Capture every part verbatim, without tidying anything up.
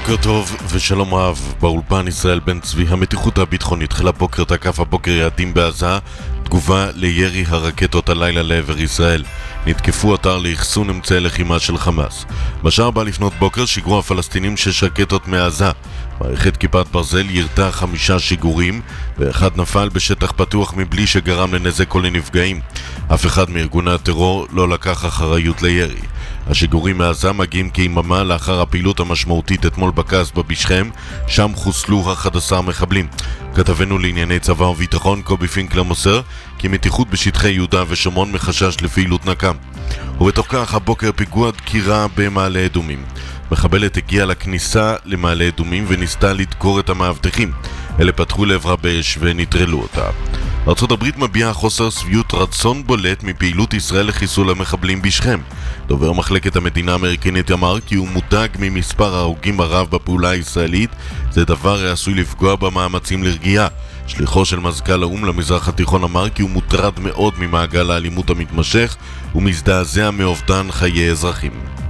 בוקר טוב ושלום רב, באולפן ישראל בן צבי. המתיחות הביטחונית חיל הבוקר תקף הבוקר יעדים בעזה, תגובה לירי הרקטות הלילה לעבר ישראל. נתקפו אתר לאחסון אמצעי לחימה של חמאס. בשעה הבאה לפנות בוקר שיגרו הפלסטינים שש רקטות מעזה. מערכת כיפת ברזל ירתה חמישה שיגורים ואחד נפל בשטח פתוח מבלי שגרם לנזק או לנפגעים. אף אחד מארגוני הטרור לא לקח אחריות לירי. השיגורים מעזה מגיעים כיממה לאחר הפעילות המשמעותית אתמול בקסבה בשכם, שם חוסלו אחד עשר מחבלים. כתבנו לענייני צבא וביטחון קובי פינקלר מוסר כי מתיחות בשטחי יהודה ושומרון מחשש לפעילות נקם. ובתוך כך הבוקר פיגוע דקירה במעלה אדומים. מחבלת הגיעה לכניסה למעלה אדומים וניסתה לדקור את המאבטחים. אלה פתחו לעברה באש ונטרלו אותה. ארצות הברית מביעה חוסר שביעות רצון בולט מפעילות ישראל לחיסול המחבלים בשכם. דובר מחלקת המדינה האמריקנית אמר כי הוא מודאג ממספר ההרוגים הרב בפעולה הישראלית. זה דבר עשוי לפגוע במאמצים לרגיעה. שליחו של מזכ"ל האו"ם למזרח התיכון אמר כי הוא מוטרד מאוד ממעגל האלימות המתמשך ומזדעזע מאובדן חיי אזרחים.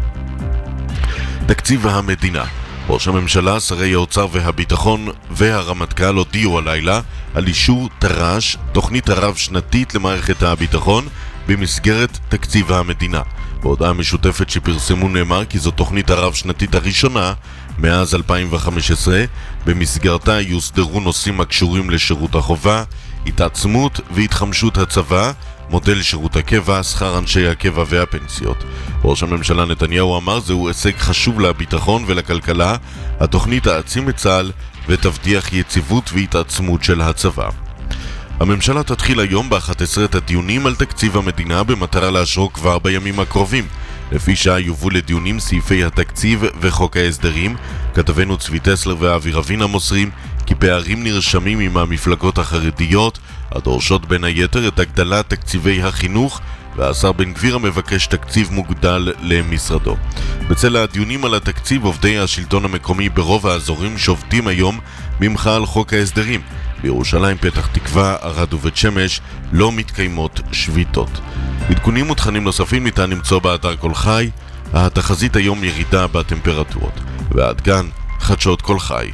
תקציב המדינה. ראש הממשלה, שרי האוצר והביטחון והרמטכ"ל הודיעו הלילה על אישור תר"ש, תוכנית הרב שנתית למערכת הביטחון במסגרת תקציב המדינה. בהודעה משותפת שפרסמו נאמר כי זו תוכנית הרב שנתית הראשונה מאז אלפיים וחמש עשרה, במסגרתה יוסדרו נושאים הקשורים לשירות החובה, התעצמות והתחמשות הצבא, מודל שירות הקבע, שכר אנשי הקבע והפנסיות. ראש הממשלה נתניהו אמר זהו הישג חשוב לביטחון ולכלכלה. התוכנית תעצים את צה"ל ותבטיח יציבות והתעצמות של הצבא. הממשלה תתחיל היום ב-אחת עשרה את הדיונים על תקציב המדינה במטרה לאשרו כבר בימים הקרובים. לפי שעה יובאו לדיונים סעיפי התקציב וחוק ההסדרים. כתבנו צבי טסלר ואבי רבינה מוסרים כי פערים נרשמים עם המפלגות החרדיות הדורשות בין היתר את הגדלת תקציבי החינוך, והשר בן גביר המבקש תקציב מוגדל למשרדו. בצל הדיונים על התקציב, עובדי השלטון המקומי ברוב האזורים שובתים היום במחאה על חוק ההסדרים. בירושלים, פתח תקווה, ערד ובית שמש לא מתקיימות שביתות. עדכונים ותכנים נוספים ניתן למצוא באתר כל חי. התחזית היום ירידה בטמפרטורות. ועד כאן חדשות כל חי.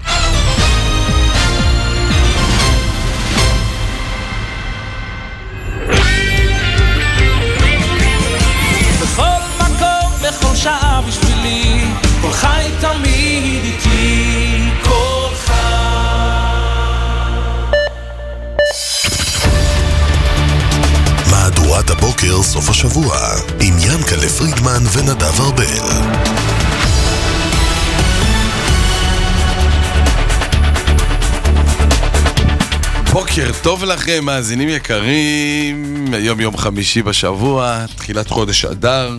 בכל שעה בשבילי, כל חי תמיד איתי, כל חי. מהדורת הבוקר סוף השבוע עם ינקלה פרידמן ונדב ארבל. בוקר טוב לכם, מאזינים יקרים. היום יום חמישי בשבוע, תחילת חודש אדר.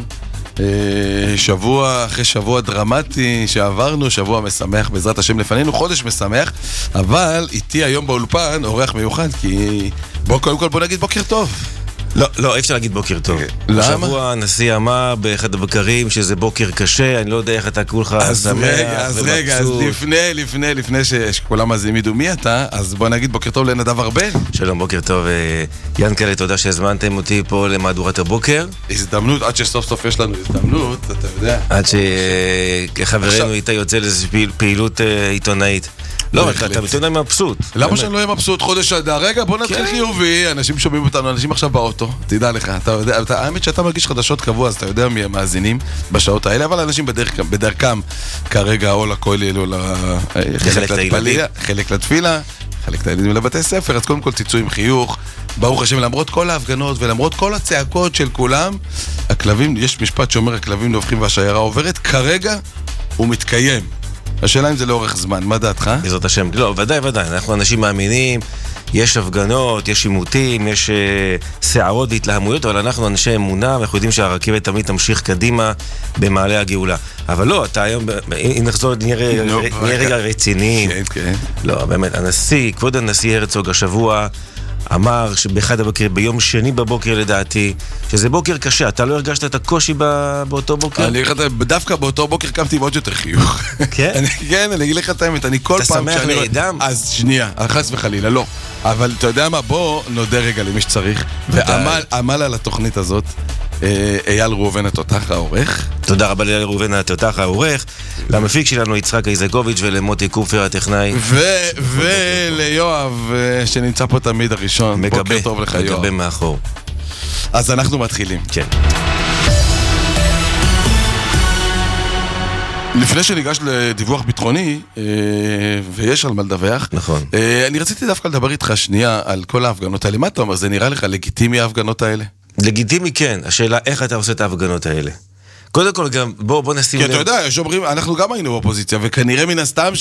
שבוע אחרי שבוע דרמטי שעברנו, שבוע משמח בעזרת השם לפנינו, חודש משמח. אבל איתי היום באולפן אורח מיוחד, כי בוא קודם כל בוא נגיד בוקר טוב. לא, לא, אי אפשר להגיד בוקר טוב. למה? השבוע הנשיא אמר באחד הבקרים שזה בוקר קשה, אני לא יודע איך אתה כולך שמח אז רגע, אז רגע, אז לפני, לפני, לפני שכולם אז ימידו מי אתה, אז בוא נגיד בוקר טוב לנדב ארבל. שלום, בוקר טוב, ינקלה, תודה שהזמנתם אותי פה למהדורת הבוקר. הזדמנות, עד שסוף סוף יש לנו הזדמנות, אתה יודע. עד שחברנו איתה יוצא לאיזו פעילות עיתונאית. לא, אתה מתאונה מבסוט. למה שאני לא אהיה מבסוט חודש עד? רגע, בוא נתחיל חיובי. אנשים שומעים אותנו, אנשים עכשיו באוטו. תדע לך, אתה יודע, האמת שאתה מרגיש חדשות קבוע, אז אתה יודע מי המאזינים בשעות האלה, אבל אנשים בדרכם כרגע או לכולל או לחלק לתפילה, חלק לתפילה, חלק לילדים לבתי ספר. אז קודם כל תצאו עם חיוך. ברוך השם, למרות כל ההפגנות ולמרות כל הצעקות של כולם, הכלבים, יש משפט שאומר הכלבים נובחים והשיירה עוברת, כרגע הוא מתקיים. השאלה אם זה לאורך זמן, מה דעתך? בעזרת השם, לא, ודאי ודאי, אנחנו אנשים מאמינים, יש הפגנות, יש עימותים, יש uh, שערות והתלהמויות, אבל אנחנו אנשי אמונה, ואנחנו יודעים שהרכבת תמיד תמשיך קדימה במעלה הגאולה. אבל לא, אתה היום, אם נחזור, נהיה רגע רציני. כן, כן. לא, באמת, הנשיא, כבוד הנשיא הרצוג השבוע, אמר שבאחד הבוקר, ביום שני בבוקר לדעתי, שזה בוקר קשה. אתה לא הרגשת את הקושי באותו בוקר? אני אגיד לך, דווקא באותו בוקר קמתי מאוד יותר חיוך. כן? כן, אני אגיד לך את האמת, אני כל פעם... אתה שמח לידם? אז שנייה, חס וחלילה, לא. אבל אתה יודע מה, בוא נודה רגע למי שצריך, ועמל על התוכנית הזאת, אייל ראובן התותח העורך. תודה רבה לאייל ראובן התותח העורך, למפיק שלנו יצחק איזקוביץ' ולמוטי קופר הטכנאי. וליואב שנמצא פה תמיד הראשון. בוקר טוב לך יואב. מגבה מאחור. אז אנחנו מתחילים. כן. לפני שניגש לדיווח ביטחוני, ויש על מה לדווח, נכון. אני רציתי דווקא לדבר איתך שנייה על כל ההפגנות האלה. מה אתה אומר, זה נראה לך לגיטימי ההפגנות האלה? לגיטימי כן, השאלה איך אתה עושה את ההפגנות האלה. קודם כל גם, בוא, בוא נשים... כי אתה יודע, יש אומרים, אנחנו גם היינו באופוזיציה, וכנראה מן הסתם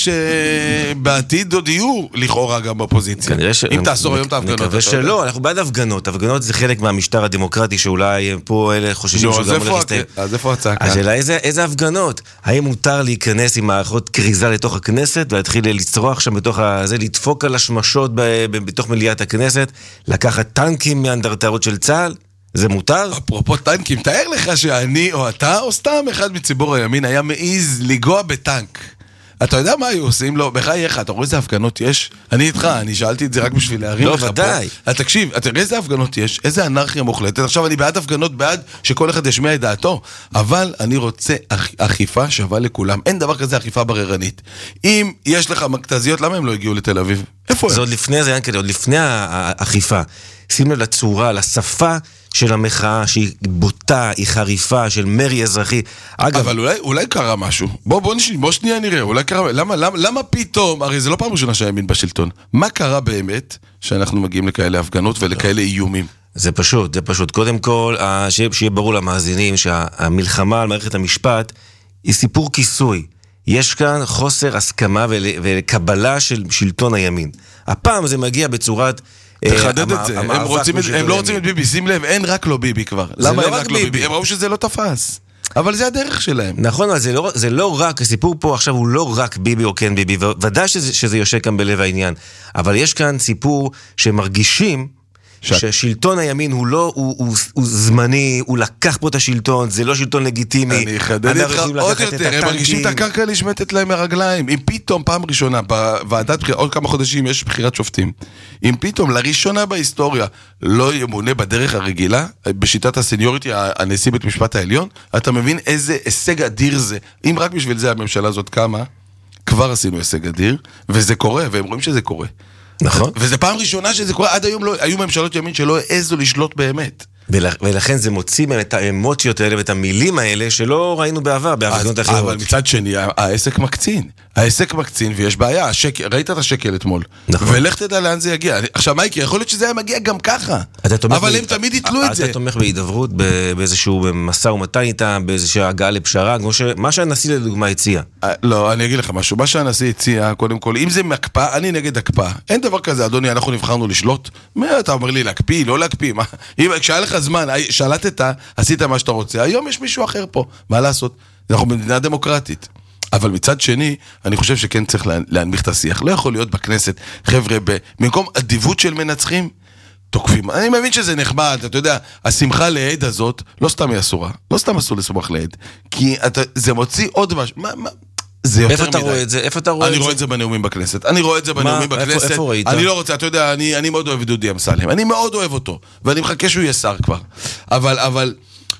שבעתיד עוד יהיו לכאורה גם באופוזיציה. אם תעשור היום את ההפגנות. נקווה שלא, אנחנו בעד הפגנות. הפגנות זה חלק מהמשטר הדמוקרטי, שאולי פה אלה חוששים שהוא גם הולך להסתיים. אז איפה הצעקה? השאלה, איזה הפגנות? האם מותר להיכנס עם מערכות כריזה לתוך הכנסת, ולהתחיל לצרוח שם בתוך הזה, לדפוק על השמשות בתוך מליאת הכנסת, לקחת טנקים מאנדרטאות של צה"ל? זה מותר? אפרופו טנקים, תאר לך שאני או אתה או סתם אחד מציבור הימין היה מעיז לגוע בטנק. אתה יודע מה היו עושים לו? בחייך, אתה רואה איזה הפגנות יש? אני איתך, אני שאלתי את זה רק בשביל להרים לך פה. לא, ודאי. תקשיב, אתה רואה איזה הפגנות יש? איזה אנרכיה מוחלטת. עכשיו אני בעד הפגנות, בעד שכל אחד ישמיע את דעתו, אבל אני רוצה אכיפה שווה לכולם. אין דבר כזה אכיפה בררנית. אם יש לך מכתזיות, למה הם לא הגיעו לתל אביב? איפה הם? זה עוד לפני זה, עוד לפני האכיפה. שים לב לצורה, לשפה של המחאה שהיא בוטה, היא חריפה, של מרי אזרחי. אגב, אבל אולי, אולי קרה משהו. בוא, בוא נשמע, בוא שנייה נראה, אולי קרה, למה, למה, למה פתאום, הרי זה לא פעם ראשונה שהימין בשלטון. מה קרה באמת שאנחנו מגיעים לכאלה הפגנות ולכאלה איומים? זה פשוט, זה פשוט. קודם כל, שיהיה ברור למאזינים שהמלחמה על מערכת המשפט היא סיפור כיסוי. יש כאן חוסר הסכמה וקבלה של שלטון הימין. הפעם זה מגיע בצורת... תחדד את זה, הם לא רוצים את ביבי, שים לב, אין רק לא ביבי כבר. למה אין רק לא ביבי? הם ראו שזה לא תפס. אבל זה הדרך שלהם. נכון, אבל זה לא רק, הסיפור פה עכשיו הוא לא רק ביבי או כן ביבי, ודאי שזה יושב כאן בלב העניין. אבל יש כאן סיפור שמרגישים ששלטון הימין הוא לא, הוא, הוא, הוא זמני, הוא לקח פה את השלטון, זה לא שלטון לגיטימי. אני אחדד איתך עוד יותר, הם מרגישים את הקרקע נשמטת להם מהרגליים. אם פתאום פעם ראשונה, בוועדת בחירה, עוד כמה חודשים יש בחירת שופטים, אם פתאום לראשונה בהיסטוריה לא ימונה בדרך הרגילה, בשיטת הסניוריטי, הנשיא בית משפט העליון, אתה מבין איזה הישג אדיר זה. אם רק בשביל זה הממשלה הזאת קמה, כבר עשינו הישג אדיר, וזה קורה, והם רואים שזה קורה. נכון. וזה פעם ראשונה שזה קורה, עד היום לא, היו ממשלות ימין שלא העזו לשלוט באמת. ולכן זה מוציא מהם את האמוציות האלה ואת המילים האלה שלא ראינו בעבר, בהפגנות אחרות. אבל מצד שני, העסק מקצין. העסק מקצין ויש בעיה. ראית את השקל אתמול. נכון. ולך תדע לאן זה יגיע. עכשיו מייקי, יכול להיות שזה היה מגיע גם ככה. אבל הם תמיד יתלו את זה. אתה תומך בהידברות, באיזשהו מסע ומתן איתם, באיזושהי הגעה לפשרה, מה שהנשיא לדוגמה הציע. לא, אני אגיד לך משהו. מה שהנשיא הציע, קודם כל, אם זה מקפא, אני נגד הקפא. אין דבר כזה, אדוני, אנחנו נבחרנו לשלוט. מה אתה אומר לי, להקפיא, לא להקפיא? מה? אם כשהיה לך זמן, שלטת, עשית מה שאתה רוצה. היום יש מישהו אחר פה. מה לעשות? אנחנו במדינה דמוקרטית. אבל מצד שני, אני חושב שכן צריך להנמיך את השיח. לא יכול להיות בכנסת, חבר'ה, במקום אדיבות של מנצחים, תוקפים. אני מבין שזה נחמד, אתה יודע, השמחה לעד הזאת, לא סתם היא אסורה. לא סתם אסור לשמוח לעד. כי אתה, זה מוציא עוד משהו. מה, מה? זה יותר מדי. איפה אתה רואה את זה? איפה אתה רואה את זה? אני רואה את זה בנאומים בכנסת. אני רואה את זה בנאומים בכנסת. איפה ראית? אני לא רוצה, אתה יודע, אני, אני מאוד אוהב את דודי אמסלם. אני מאוד אוהב אותו. ואני מחכה שהוא יהיה שר כבר. אבל, אבל,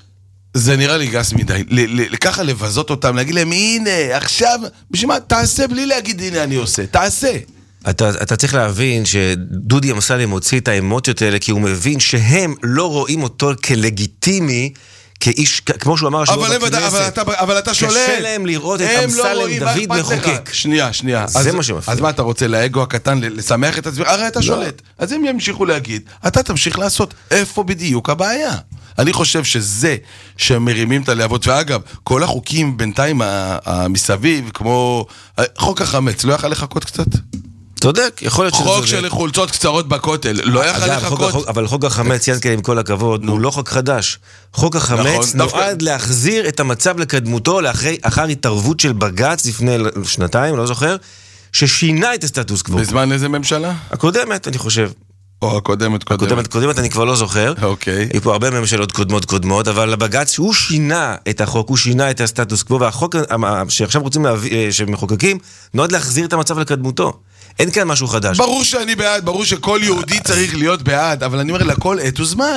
זה נראה לי גס מדי. ככה לבזות אותם, להגיד להם, הנה, עכשיו, בשביל מה? תעשה בלי להגיד, הנה אני עושה. תעשה. אתה, אתה צריך להבין שדודי אמסלם הוציא את האמוציות האלה, כי הוא מבין שהם לא רואים אותו כלגיטימי, כאיש, כמו שהוא אמר, אבל, בכנסת, אבל, אתה, אבל אתה שולט. קשה להם לראות את אמסלם לא דוד מחוקק. שנייה, שנייה. זה אז, מה שמפריע. אז מה אתה רוצה, לאגו הקטן, לשמח את עצמך? הרי אתה לא. שולט. אז הם ימשיכו להגיד, אתה תמשיך לעשות. איפה בדיוק הבעיה? אני חושב שזה שמרימים את הלהבות, ואגב, כל החוקים בינתיים המסביב, כמו חוק החמץ, לא יכל לחכות קצת? צודק, יכול להיות שזה... חוק של חולצות קצרות בכותל, לא יכל לחכות. אבל חוק החמץ, ינקל, עם כל הכבוד, הוא לא חוק חדש. חוק החמץ נועד להחזיר את המצב לקדמותו, אחר התערבות של בג"ץ לפני שנתיים, לא זוכר, ששינה את הסטטוס קוו. בזמן איזה ממשלה? הקודמת, אני חושב. או הקודמת, קודמת. הקודמת, קודמת, אני כבר לא זוכר. אוקיי. יש פה הרבה ממשלות קודמות קודמות, אבל הבג"ץ, הוא שינה את החוק, הוא שינה את הסטטוס קוו, והחוק שעכשיו רוצים להביא, שמחוקקים, נועד להחזיר את המצב לקדמותו. אין כאן משהו חדש. ברור שאני בעד, ברור שכל יהודי צריך להיות בעד, אבל אני אומר לכל עת וזמן.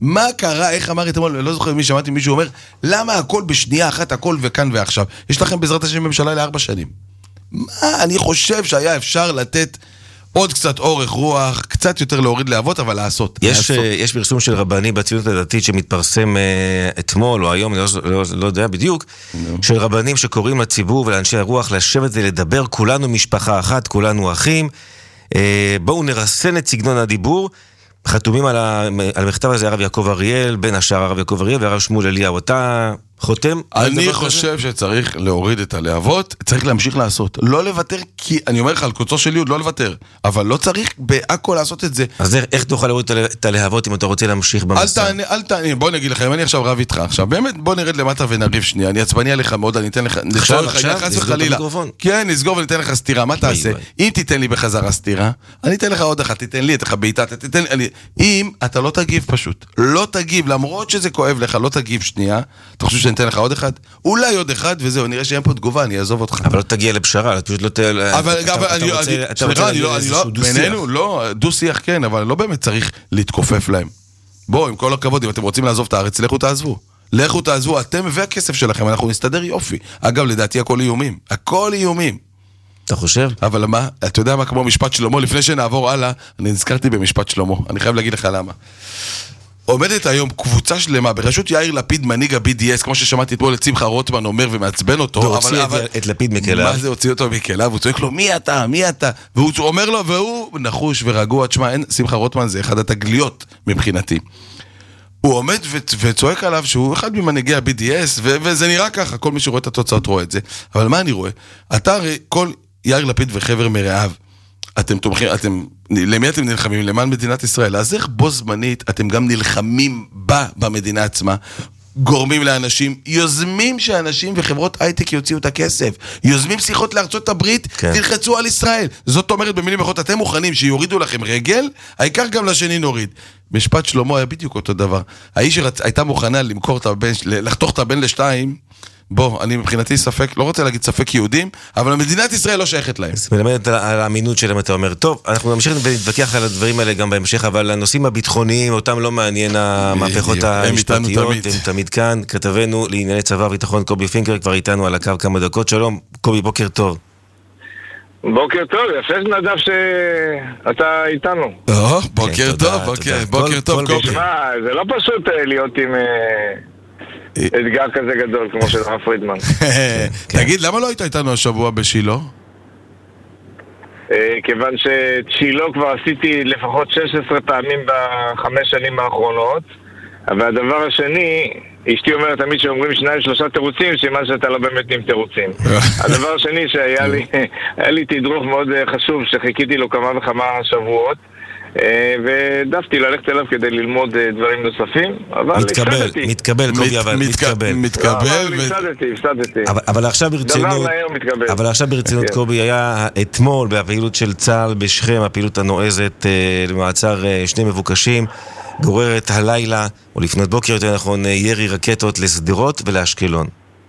מה קרה, איך אמר אתמול, לא זוכר מי שמעתי מישהו אומר, למה הכל בשנייה אחת, הכל וכאן ועכשיו? יש לכם בעזרת השם ממשלה לארבע שנים. מה, אני חושב שהיה אפשר לתת עוד קצת אורך רוח, קצת יותר להוריד להבות, אבל לעשות. יש, יש פרסום של רבני בציונות הדתית שמתפרסם uh, אתמול או היום, לא, לא, לא יודע בדיוק, no. של רבנים שקוראים לציבור ולאנשי הרוח לשבת ולדבר, כולנו משפחה אחת, כולנו אחים, uh, בואו נרסן את סגנון הדיבור, חתומים על, ה, על המכתב הזה הרב יעקב אריאל, בין השאר הרב יעקב אריאל והרב שמואל אליהו, אתה חותם? אני חושב שצריך להוריד את הלהבות, צריך להמשיך לעשות, לא לוותר, כי אני אומר לך על קוצו של יוד, לא לוותר, אבל לא צריך בהכל לעשות את זה. אז איך תוכל להוריד את הלהבות אם אתה רוצה להמשיך במסע? אל תענה, אל תענה, בוא נגיד לך, אם אני עכשיו רב איתך עכשיו, באמת בוא נרד למטה ונריב שנייה, אני עצבני עליך מאוד, אני אתן לך, עכשיו, עכשיו, נסגור את המיקרופון. כן, נסגור וניתן לך סתירה, מה תעשה? אם תיתן לי בחזרה סתירה, אני אתן לך עוד אחת, תיתן לי, תתן בעיטה, תיתן לי, אם אתה לא תגיב פשוט, לא תגיב, למרות שזה כואב לך, לא תגיב שנייה, אתה חושב שאני אתן לך עוד אחד? אולי עוד אחד, וזהו, נראה שאין פה תגובה, אני אעזוב אותך. אבל לא תגיע לפשרה, אתה פשוט לא תל... אבל סליחה, אני לא, בינינו, לא, דו שיח כן, אבל לא באמת צריך להתכופף להם. בואו, עם כל הכבוד, אם אתם רוצים לעזוב את הארץ, לכו תעזבו. לכו תעזבו, אתם והכסף שלכם, אנחנו נסתדר יופי. אגב, לדעתי הכל איומים. הכל איומים. אתה חושב? אבל מה, אתה יודע מה כמו משפט שלמה, לפני שנעבור הלאה, אני נזכרתי במשפט שלמה. אני חייב להגיד לך למה. עומדת היום קבוצה שלמה בראשות יאיר לפיד מנהיג ה-בי די אס, כמו ששמעתי אתמול את שמחה רוטמן אומר ומעצבן אותו, והוציא את לפיד מכליו. מה זה הוציא אותו מכליו? הוא צועק לו מי אתה? מי אתה? והוא אומר לו, והוא נחוש ורגוע, תשמע, שמחה רוטמן זה אחד התגליות מבחינתי. הוא עומד וצועק עליו שהוא אחד ממנהיגי ה-בי די אס, וזה נראה ככה, כל מי שרואה את התוצאות רואה את זה. אבל מה אני רואה? אתה הרי כל יאיר לפיד וחבר מרעיו, אתם תומכים, אתם, למי אתם נלחמים? למען מדינת ישראל. אז איך בו זמנית אתם גם נלחמים בה, במדינה עצמה, גורמים לאנשים, יוזמים שאנשים וחברות הייטק יוציאו את הכסף, יוזמים שיחות לארצות הברית, כן. תלחצו על ישראל. זאת אומרת, במילים אחרות, אתם מוכנים שיורידו לכם רגל, העיקר גם לשני נוריד. משפט שלמה היה בדיוק אותו דבר. האיש הייתה מוכנה למכור את הבן, לחתוך את הבן לשתיים, בוא, אני מבחינתי ספק, לא רוצה להגיד ספק יהודים, אבל המדינת ישראל לא שייכת להם. זה מלמד על האמינות שלהם, אתה אומר, טוב, אנחנו נמשיך ונתווכח על הדברים האלה גם בהמשך, אבל הנושאים הביטחוניים, אותם לא מעניין המהפכות המשפטיות, הם תמיד כאן. כתבנו לענייני צבא וביטחון קובי פינקר, כבר איתנו על הקו כמה דקות. שלום, קובי, בוקר טוב. בוקר טוב, יפה נדב שאתה איתנו. בוקר טוב, בוקר טוב, קובי. תשמע, זה לא פשוט להיות עם... אתגר כזה גדול כמו של הרב פרידמן. תגיד, למה לא היית איתנו השבוע בשילה? כיוון ששילה כבר עשיתי לפחות שש עשרה פעמים בחמש שנים האחרונות, והדבר השני, אשתי אומרת תמיד שאומרים שניים שלושה תירוצים, שמה שאתה לא באמת עם תירוצים. הדבר השני שהיה לי, היה לי תדרוך מאוד חשוב שחיכיתי לו כמה וכמה שבועות, ודפתי ללכת אליו כדי ללמוד דברים נוספים, אבל מתקבל, מתקבל קובי, אבל מתקבל. מתקבל. הפסדתי, הפסדתי. אבל עכשיו ברצינות, אבל עכשיו ברצינות קובי, היה אתמול בפעילות של צה"ל בשכם, הפעילות הנועזת למעצר שני מבוקשים, גוררת הלילה, או לפנות בוקר יותר נכון, ירי רקטות לסדרות ולאשקלון.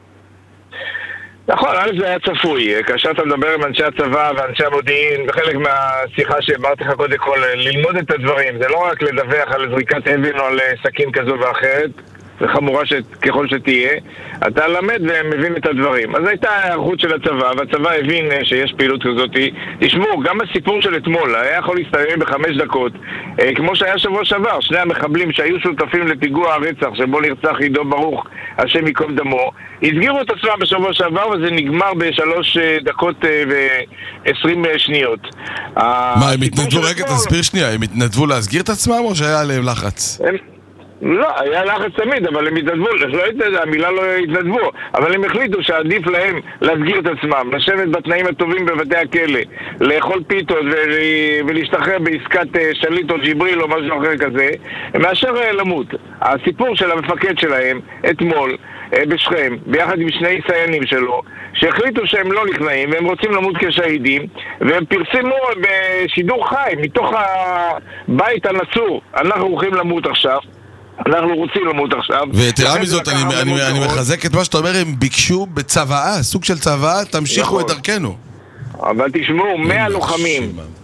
נכון, א' זה היה צפוי, כאשר אתה מדבר עם אנשי הצבא ואנשי המודיעין, וחלק מהשיחה שאמרתי לך קודם כל, ללמוד את הדברים, זה לא רק לדווח על זריקת אבן או על סכין כזו ואחרת, זה חמורה ככל שתהיה, אתה למד ומבין את הדברים. אז הייתה הערכות של הצבא, והצבא הבין שיש פעילות כזאת. תשמעו, גם הסיפור של אתמול היה יכול להסתיים בחמש דקות, כמו שהיה שבוע שעבר, שני המחבלים שהיו שותפים לפיגוע הרצח שבו נרצח עידו ברוך, השם ייקום דמו, הסגירו את עצמם בשבוע שעבר, וזה נגמר בשלוש דקות ועשרים שניות. מה, הם התנדבו, רגע תסביר שנייה, הם התנדבו להסגיר את עצמם או שהיה עליהם לחץ? לא, היה לחץ תמיד, אבל הם התנדבו, לא יודע, המילה לא התנדבו, אבל הם החליטו שעדיף להם להסגיר את עצמם, לשבת בתנאים הטובים בבתי הכלא, לאכול פיתות ולהשתחרר בעסקת שליט או ג'יבריל או משהו אחר כזה, מאשר למות. הסיפור של המפקד שלהם, אתמול, בשכם, ביחד עם שני סיינים שלו, שהחליטו שהם לא נכנעים והם רוצים למות כשהידים, והם פרסמו בשידור חי מתוך הבית הנצור, אנחנו הולכים למות עכשיו, אנחנו רוצים למות עכשיו. ותראה מזאת, אני, אני, אני מחזק את מה שאתה אומר, הם ביקשו בצבאה, סוג של צבאה, תמשיכו את דרכנו. אבל תשמעו, מאה לוחמים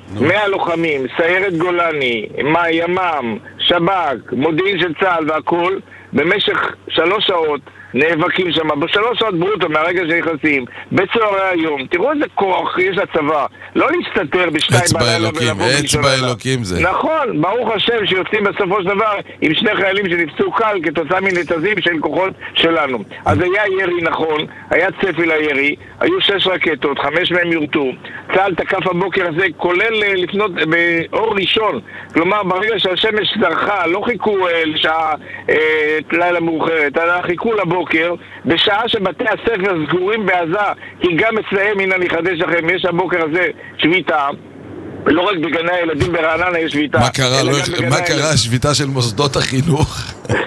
מאה לוחמים, סיירת גולני, מה, ימ"מ, שב"כ, מודיעין של צה"ל והכל, במשך שלוש שעות נאבקים שם, בשלוש שעות ברוטו מהרגע שנכנסים, בצהרי היום. תראו איזה כוח יש לצבא, לא להסתתר בשתיים בלילה ולבוא בלילה. אצבע אלוקים זה. נכון, ברוך השם שיוצאים בסופו של דבר עם שני חיילים שנפצעו קל כתוצאה מנתזים של כוחות שלנו. אז היה ירי נכון, היה צפי לירי, היו שש רקטות, חמש מהם יורטו. צה"ל תקף הבוקר הזה, כולל לפנות באור ראשון. כלומר, ברגע שהשמש זרחה, לא חיכו לשעה לילה מאוחרת, אלא חיכו לבוקר. בשעה שבתי הספר סגורים בעזה, כי גם אצלהם, הנה אני חדש לכם, יש הבוקר הזה שביתה, לא רק בגני הילדים ברעננה יש שביתה. מה קרה, לא, מה קרה השביתה של מוסדות החינוך?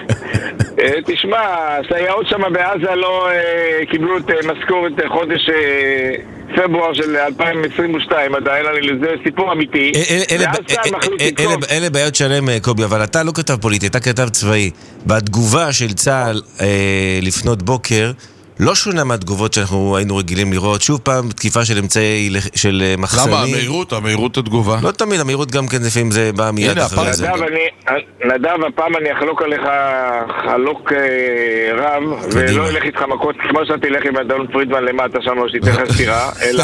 תשמע, סייעות שם בעזה לא קיבלו את משכורת חודש פברואר של אלפיים עשרים ושתיים עדיין, זה סיפור אמיתי. אלה בעיות שלם, קובי, אבל אתה לא כתב פוליטי, אתה כתב צבאי. והתגובה של צה"ל לפנות בוקר לא שונה מהתגובות שאנחנו היינו רגילים לראות. שוב פעם, תקיפה של אמצעי של מחסנים. למה? המהירות, המהירות התגובה. לא תמיד, המהירות גם כן לפעמים זה בא מיד אחרי זה. נדב, הפעם אני אחלוק עליך חלוק רב, ולא אלך איתך מכות, כמו שאתה תלך עם אדון פרידמן למטה שם, או שתיתן לך סתירה, אלא...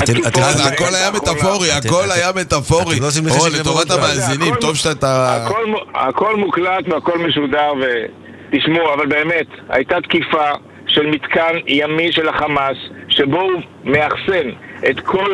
הכל היה מטאפורי, הכל היה מטאפורי. או, לטובת המאזינים, טוב שאתה... הכל מוקלט והכל משודר, ותשמעו, אבל באמת, הייתה תקיפה של מתקן ימי של החמאס, שבו הוא מאחסן את כל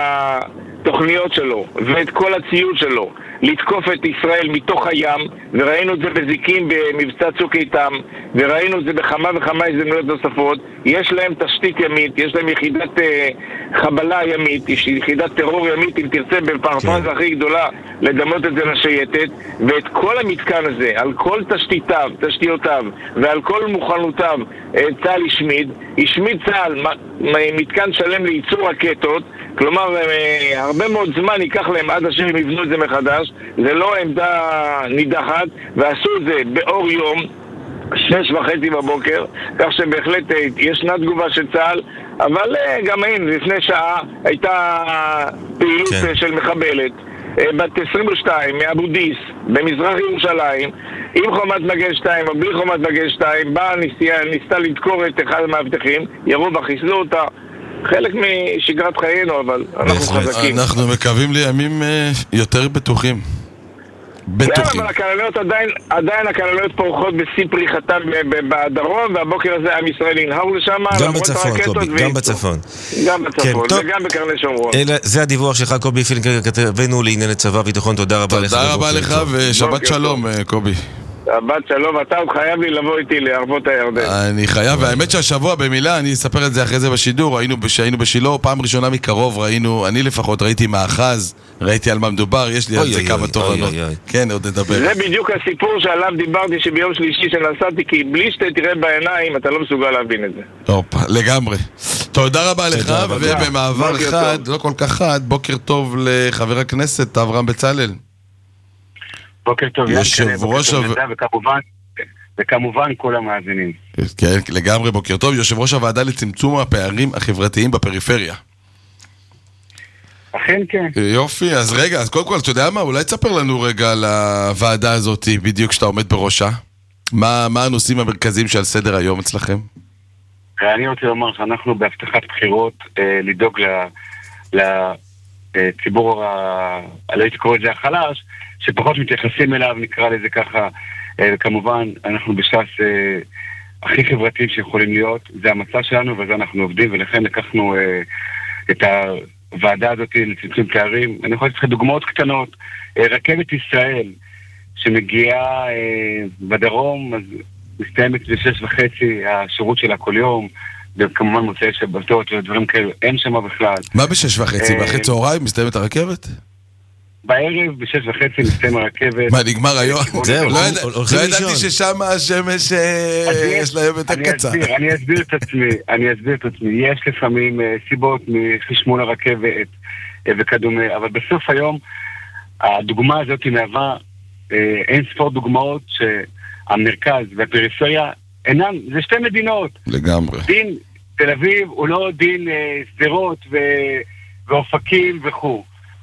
התוכניות שלו ואת כל הציוד שלו לתקוף את ישראל מתוך הים, וראינו את זה בזיקים במבצע צוק איתם, וראינו את זה בכמה וכמה הזדמנויות נוספות. יש להם תשתית ימית, יש להם יחידת uh, חבלה ימית, יחידת טרור ימית, אם תרצה בפרפרזה הכי גדולה לדמות את זה לשייטת, ואת כל המתקן הזה, על כל תשתיתיו, תשתיותיו, ועל כל מוכנותיו, צה"ל השמיד, השמיד צה"ל מתקן שלם לייצור רקטות, כלומר, הרבה מאוד זמן ייקח להם עד אשר הם יבנו את זה מחדש, זה לא עמדה נידחת, ועשו את זה באור יום, שש וחצי בבוקר, כך שבהחלט ישנה תגובה של צה"ל, אבל גם אין, לפני שעה הייתה פעילות כן. של מחבלת, בת עשרים ושתיים, מאבו דיס, במזרח ירושלים, עם חומת מגן שתיים או בלי חומת מגן שתיים, באה ניסתה לדקור את אחד המאבטחים, ירו וחיסלו אותה. חלק משגרת חיינו, אבל אנחנו חזקים. אנחנו מקווים לימים יותר בטוחים. בטוחים. כן, אבל הכלליות עדיין, עדיין הכלליות פורחות בשיא פריחתן בדרום, והבוקר הזה עם ישראל ינהרו לשם. גם בצפון, קובי, גם בצפון. גם בצפון, וגם בקרני שומרון. זה הדיווח שלך, קובי פילנקר, כתבנו לענייני צבא ביטחון, תודה רבה לך. תודה רבה לך, ושבת שלום, קובי. שבת שלום, אתה עוד חייב לי לבוא איתי לערבות הירדן. אני חייב, והאמת שהשבוע במילה, אני אספר את זה אחרי זה בשידור, היינו בשילה, פעם ראשונה מקרוב, ראינו, אני לפחות ראיתי מאחז, ראיתי על מה מדובר, יש לי על זה כמה תובנות. כן, עוד נדבר. זה בדיוק הסיפור שעליו דיברתי שביום שלישי שנסעתי, כי בלי שאתה תראה בעיניים, אתה לא מסוגל להבין את זה. אופה, לגמרי. תודה רבה לך, ובמעבר חד, לא כל כך חד, בוקר טוב לחבר הכנסת אברהם בצלאל. בוקר טוב, יושב ראש הוועדה, וכמובן, וכמובן כל המאזינים. כן, לגמרי, בוקר טוב, יושב ראש הוועדה לצמצום הפערים החברתיים בפריפריה. אכן כן. יופי, אז רגע, אז קודם כל, אתה יודע מה, אולי תספר לנו רגע על הוועדה הזאת, בדיוק שאתה עומד בראשה. מה, מה הנושאים המרכזיים שעל סדר היום אצלכם? אני רוצה לומר שאנחנו בהבטחת בחירות אה, לדאוג לציבור, לא הייתי קורא את זה החלש, שפחות מתייחסים אליו, נקרא לזה ככה, וכמובן אנחנו בש"ס הכי חברתיים שיכולים להיות, זה המצע שלנו וזה אנחנו עובדים, ולכן לקחנו את הוועדה הזאת לצמצום פערים. אני יכול לתת דוגמאות קטנות, רכבת ישראל שמגיעה בדרום, אז מסתיימת בשש וחצי השירות שלה כל יום, וכמובן מוצאי שבתות ודברים כאלה, אין שם בכלל. מה בשש וחצי? באחרי צהריים מסתיימת הרכבת? בערב, בשש וחצי, מסתיים הרכבת. מה, נגמר היום? זהו, לא ידעתי ששם השמש יש להם יותר קצר. אני אסביר את עצמי, אני אסביר את עצמי. יש לפעמים סיבות מחשמול הרכבת וכדומה, אבל בסוף היום, הדוגמה הזאת מהווה אין ספור דוגמאות שהמרכז והפריפריה אינם, זה שתי מדינות. לגמרי. דין תל אביב הוא לא דין סדרות ואופקים וכו'.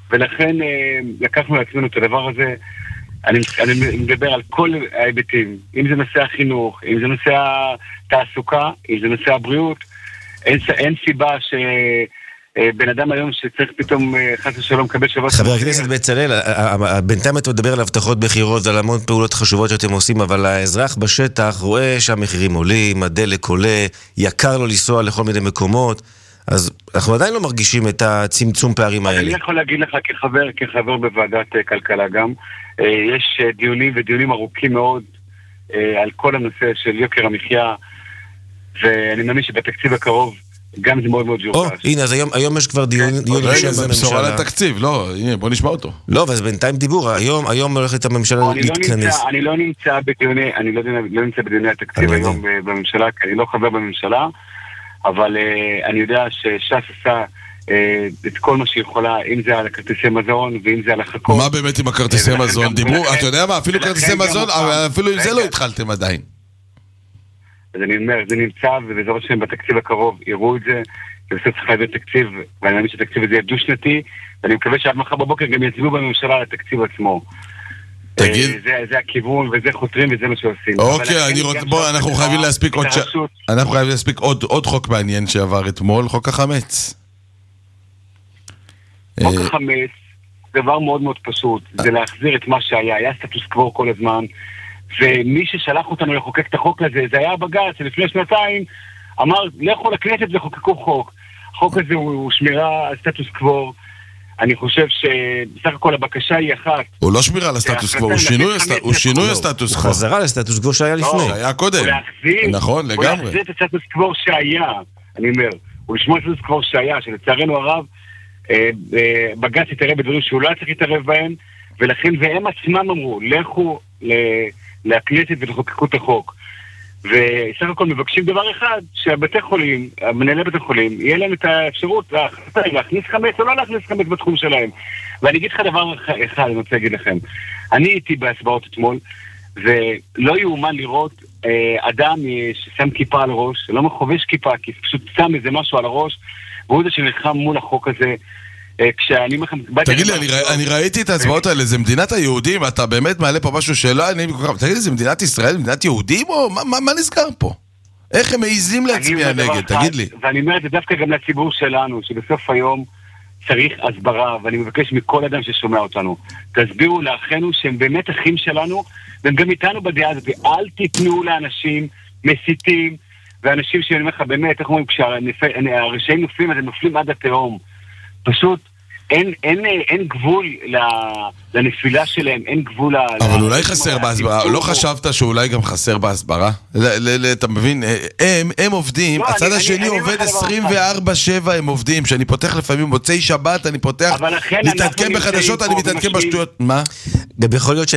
ולכן לקחנו לעצמנו את הדבר הזה. אני, אני מדבר על כל ההיבטים, אם זה נושא החינוך, אם זה נושא התעסוקה, אם זה נושא הבריאות, אין, אין סיבה שבן אדם היום שצריך פתאום חס ושלום לקבל שבת. חבר הכנסת בצלאל, בינתיים אתה מדבר על הבטחות בחירות, על המון פעולות חשובות שאתם עושים, אבל האזרח בשטח רואה שהמחירים עולים, הדלק עולה, יקר לו לנסוע לכל מיני מקומות, אז אנחנו עדיין לא מרגישים את הצמצום פערים האלה. אני יכול להגיד לך כחבר, כחבר בוועדת כלכלה גם, יש דיונים ודיונים ארוכים מאוד על כל הנושא של יוקר המחיה, ואני מאמין שבתקציב הקרוב גם זה מאוד מאוד יורגש. הנה, אז היום יש כבר דיון רגע, זה בשורה לתקציב, לא, הנה, בוא נשמע אותו. לא, ואז בינתיים דיבור, היום הולכת הממשלה להתכנס. אני לא נמצא בדיוני, אני לא נמצא בדיוני התקציב היום בממשלה, כי אני לא חבר בממשלה, אבל אני יודע שש"ס עשה את כל מה שיכולה, אם זה על הכרטיסי מזון ואם זה על החכות. מה באמת עם הכרטיסי מזון? דיברו, אתה יודע מה, אפילו כרטיסי מזון, אפילו עם זה לא התחלתם עדיין. אז אני אומר, זה נמצא, ובעזרת השם בתקציב הקרוב יראו את זה, ובסוף צריך להביא תקציב, ואני מאמין שהתקציב הזה יהיה דו-שנתי, ואני מקווה שעד מחר בבוקר גם יצביעו בממשלה על התקציב עצמו. תגיד. זה הכיוון, וזה חותרים, וזה מה שעושים. אוקיי, אני רוצה, בוא, אנחנו חייבים להספיק עוד אנחנו חייבים להספיק עוד חוק מעניין שעבר אתמול, חוק החמץ. חוק החמץ, דבר מאוד מאוד פשוט, זה להחזיר את מה שהיה, היה סטטוס קוו כל הזמן, ומי ששלח אותנו לחוקק את החוק הזה, זה היה בג"ץ, שלפני שנתיים אמר, לכו לכנסת וחוקקו חוק. החוק הזה הוא שמירה על סטטוס קוו, אני חושב שבסך הכל הבקשה היא אחת. הוא לא שמירה על הסטטוס קוו, הוא שינוי הסטטוס קוו. הוא חזרה לסטטוס קוו שהיה לפני. שהיה קודם. נכון, לגמרי. הוא להחזיר את הסטטוס קוו שהיה, אני אומר, הוא לשמוע את הסטטוס קוו שהיה, שלצערנו הרב, בג"ץ יתערב בדברים שהוא לא צריך להתערב בהם, ולכן והם עצמם אמרו, לכו לכנסת ולחוקקו את החוק. וסך הכל מבקשים דבר אחד, שהבתי חולים, מנהלי בתי חולים, יהיה להם את האפשרות להכניס חמץ או לא להכניס חמץ בתחום שלהם. ואני אגיד לך דבר אחד, אני רוצה להגיד לכם. אני הייתי בהצבעות אתמול, ולא יאומן לראות אה, אדם ששם כיפה על הראש, לא מחובש כיפה, כי פשוט שם איזה משהו על הראש, והוא זה שנלחם מול החוק הזה. כשאני... תגיד לי, אני ראיתי את ההצבעות האלה, זה מדינת היהודים, אתה באמת מעלה פה משהו שלא, אני... תגיד לי, זה מדינת ישראל, מדינת יהודים, או מה נסגר פה? איך הם מעיזים להצביע נגד, תגיד לי. ואני אומר את זה דווקא גם לציבור שלנו, שבסוף היום צריך הסברה, ואני מבקש מכל אדם ששומע אותנו, תסבירו לאחינו שהם באמת אחים שלנו, והם גם איתנו בדעה הזאת, אל תיתנו לאנשים מסיתים, ואנשים שאני אומר לך, באמת, איך אומרים, כשהרשעים נופלים, אז הם נופלים עד התהום. פשוט אין, אין, אין גבול לנפילה שלהם, אין גבול... אבל אולי חסר בהסברה, לא חשבת שאולי גם חסר בהסברה? אתה מבין, הם, הם עובדים, הצד השני עובד עשרים וארבע שבע, הם עובדים, שאני פותח לפעמים מוצאי שבת, אני פותח, מתעדכן בחדשות, אני מתעדכן בשטויות, מה? גם יכול להיות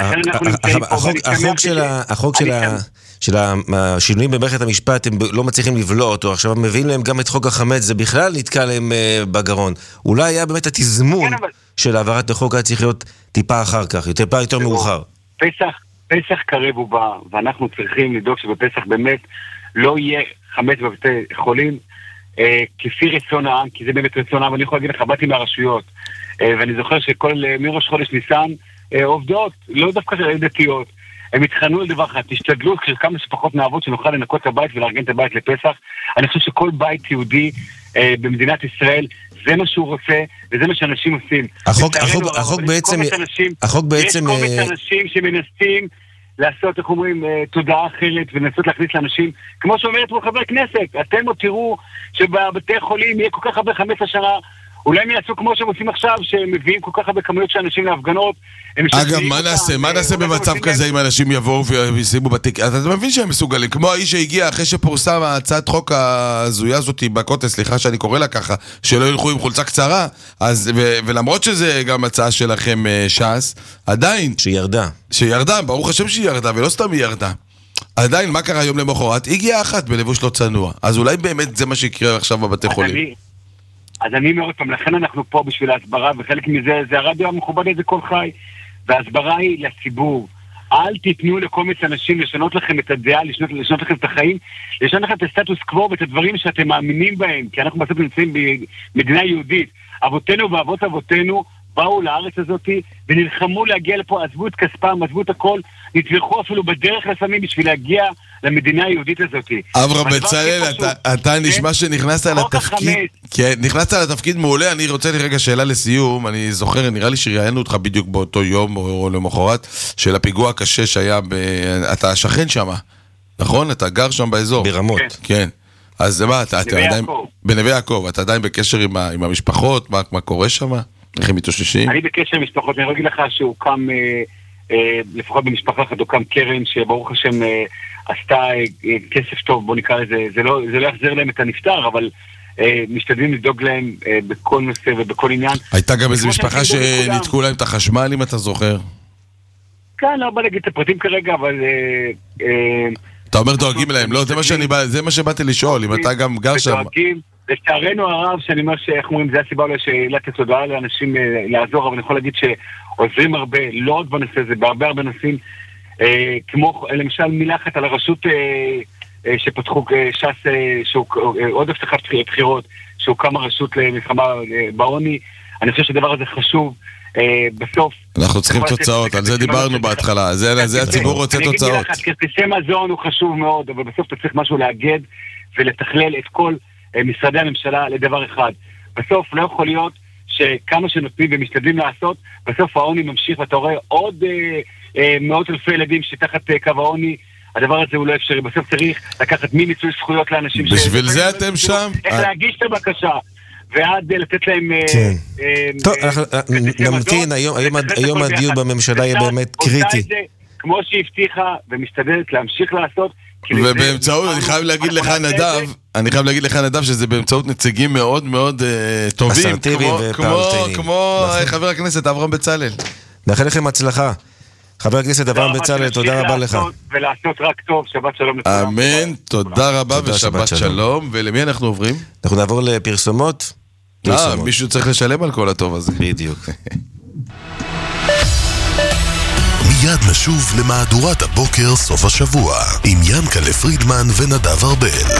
שהחוק של החוק של של השינויים במערכת המשפט, הם לא מצליחים לבלוע אותו, עכשיו הם מביאים להם גם את חוק החמץ, זה בכלל נתקע להם בגרון. אולי היה באמת התזמון של העברת החוק, היה צריך להיות טיפה אחר כך, טיפה יותר מאוחר. פסח, פסח קרב הוא בא, ואנחנו צריכים לדאוג שבפסח באמת לא יהיה חמץ בבתי חולים, כפי רצון העם, כי זה באמת רצון העם, ואני יכול להגיד לך, באתי מהרשויות, ואני זוכר שכל, מראש חודש ניסן, עובדות, לא דווקא דתיות, הם התחנו על דבר אחד, תשתדלו כמה שפחות נעבוד שנוכל לנקות את הבית ולארגן את הבית לפסח. אני חושב שכל בית יהודי אה, במדינת ישראל, זה מה שהוא רוצה, וזה מה שאנשים עושים. החוק, החוק, החוק בעצם... אנשים, החוק בעצם... יש קומץ אנשים שמנסים לעשות, איך אומרים, אה, תודעה אחרת, ולנסות להכניס לאנשים, כמו שאומרת פה חבר כנסת, אתם עוד תראו שבבתי חולים יהיה כל כך הרבה חמש השנה, אולי הם יעשו כמו שהם עושים עכשיו, שהם מביאים כל כך הרבה כמויות של אנשים להפגנות. אגב, מה נעשה? מה נעשה במצב כזה אם אנשים יבואו וישימו בתיק? אתה מבין שהם מסוגלים, כמו האיש שהגיע אחרי שפורסם הצעת חוק הזויה הזאת בכותל, סליחה שאני קורא לה ככה, שלא ילכו עם חולצה קצרה, ולמרות שזה גם הצעה שלכם ש"ס, עדיין... שירדה. שירדה, ברוך השם שהיא ירדה, ולא סתם היא ירדה. עדיין, מה קרה יום למחרת? הגיעה אחת בלבוש לא צנוע. אז אולי באמת זה מה שיקרה עכשיו בבתי חולים. אז אני אומר אותם, לכן אנחנו פה בשביל ההסברה, וחלק מזה זה הרדיו המכובד הזה כל חי, וההסברה היא לציבור. אל תיתנו לכל מיני אנשים לשנות לכם את הדעה, לשנות, לשנות לכם את החיים, לשנות לכם את הסטטוס קוו ואת הדברים שאתם מאמינים בהם, כי אנחנו בסוף נמצאים במדינה יהודית. אבותינו ואבות אבותינו באו לארץ הזאת ונלחמו להגיע לפה, עזבו את כספם, עזבו את הכל, נטבחו אפילו בדרך לפעמים בשביל להגיע למדינה היהודית הזאת. אברהם בצלאל, אתה, אתה נשמע שנכנסת לתפקיד, כן, נכנסת לתפקיד מעולה. אני רוצה לי רגע שאלה לסיום. אני זוכר, נראה לי שראיינו אותך בדיוק באותו יום או למחרת של הפיגוע הקשה שהיה ב... אתה שכן שם, נכון? אתה גר שם באזור. ברמות. כן. אז מה, אתה, אתה עדיין... בנווה יעקב. אתה עדיין בקשר עם, ה... עם המשפחות? מה, מה קורה שם? איך הם מתאוששים? אני בקשר עם משפחות. אני אגיד לך שהוקם, אה, אה, לפחות במשפחה אחת, הוקם קרן שברוך השם אה, עשתה אה, כסף טוב, בוא נקרא לזה. זה לא, זה לא יחזר להם את הנפטר, אבל אה, משתדלים לדאוג להם אה, בכל נושא ובכל עניין. הייתה גם איזו משפחה שניתקו להם את החשמל, אם אתה זוכר? כן, לא בא להגיד את הפרטים כרגע, אבל... אה, אה, אתה אומר דואגים להם, לא, זה מה שאני בא, זה מה שבאתי לשאול, אם אתה גם גר שם. לצערנו הרב, שאני אומר שאיך אומרים, זה הסיבה אולי שאלת התודעה לאנשים לעזור, אבל אני יכול להגיד שעוזרים הרבה, לא רק בנושא הזה, בהרבה הרבה נושאים, כמו למשל מילה אחת על הרשות שפתחו ש"ס, עוד הבטחת בחירות, שהוקם הרשות למלחמה בעוני. אני חושב שהדבר הזה חשוב. בסוף אנחנו צריכים תוצאות, על זה דיברנו בהתחלה, זה הציבור רוצה תוצאות. אני אגיד לך, כרטיסי מזון הוא חשוב מאוד, אבל בסוף אתה צריך משהו לאגד ולתכלל את כל משרדי הממשלה לדבר אחד. בסוף לא יכול להיות שכמה שנותנים ומשתדלים לעשות, בסוף העוני ממשיך, ואתה רואה עוד מאות אלפי ילדים שתחת קו העוני. הדבר הזה הוא לא אפשרי. בסוף צריך לקחת ממיצוי זכויות לאנשים. בשביל זה אתם שם? איך להגיש את הבקשה ועד לתת להם... טוב, נמתין, היום הדיון בממשלה יהיה באמת קריטי. כמו שהבטיחה ומשתדלת להמשיך לעשות. ובאמצעות, אני חייב להגיד לך נדב, אני חייב להגיד לך נדב שזה באמצעות נציגים מאוד מאוד טובים, כמו חבר הכנסת אברהם בצלאל. נאחל לכם הצלחה. חבר הכנסת אברהם בצלאל, תודה רבה לך. ולעשות רק טוב, שבת שלום לכולם. אמן, תודה רבה ושבת שלום. ולמי אנחנו עוברים? אנחנו נעבור לפרסומות. אה, מישהו צריך לשלם על כל הטוב הזה. בדיוק. מיד נשוב למהדורת הבוקר סוף השבוע עם ינקלה פרידמן ונדב ארבל.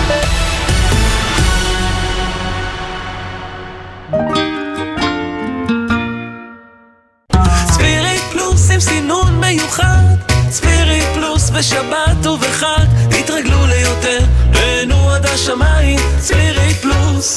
ספיריט פלוס עם סינון מיוחד, ספיריט פלוס בשבת ובחג, תתרגלו ליותר, רנו עד השמיים, ספיריט פלוס,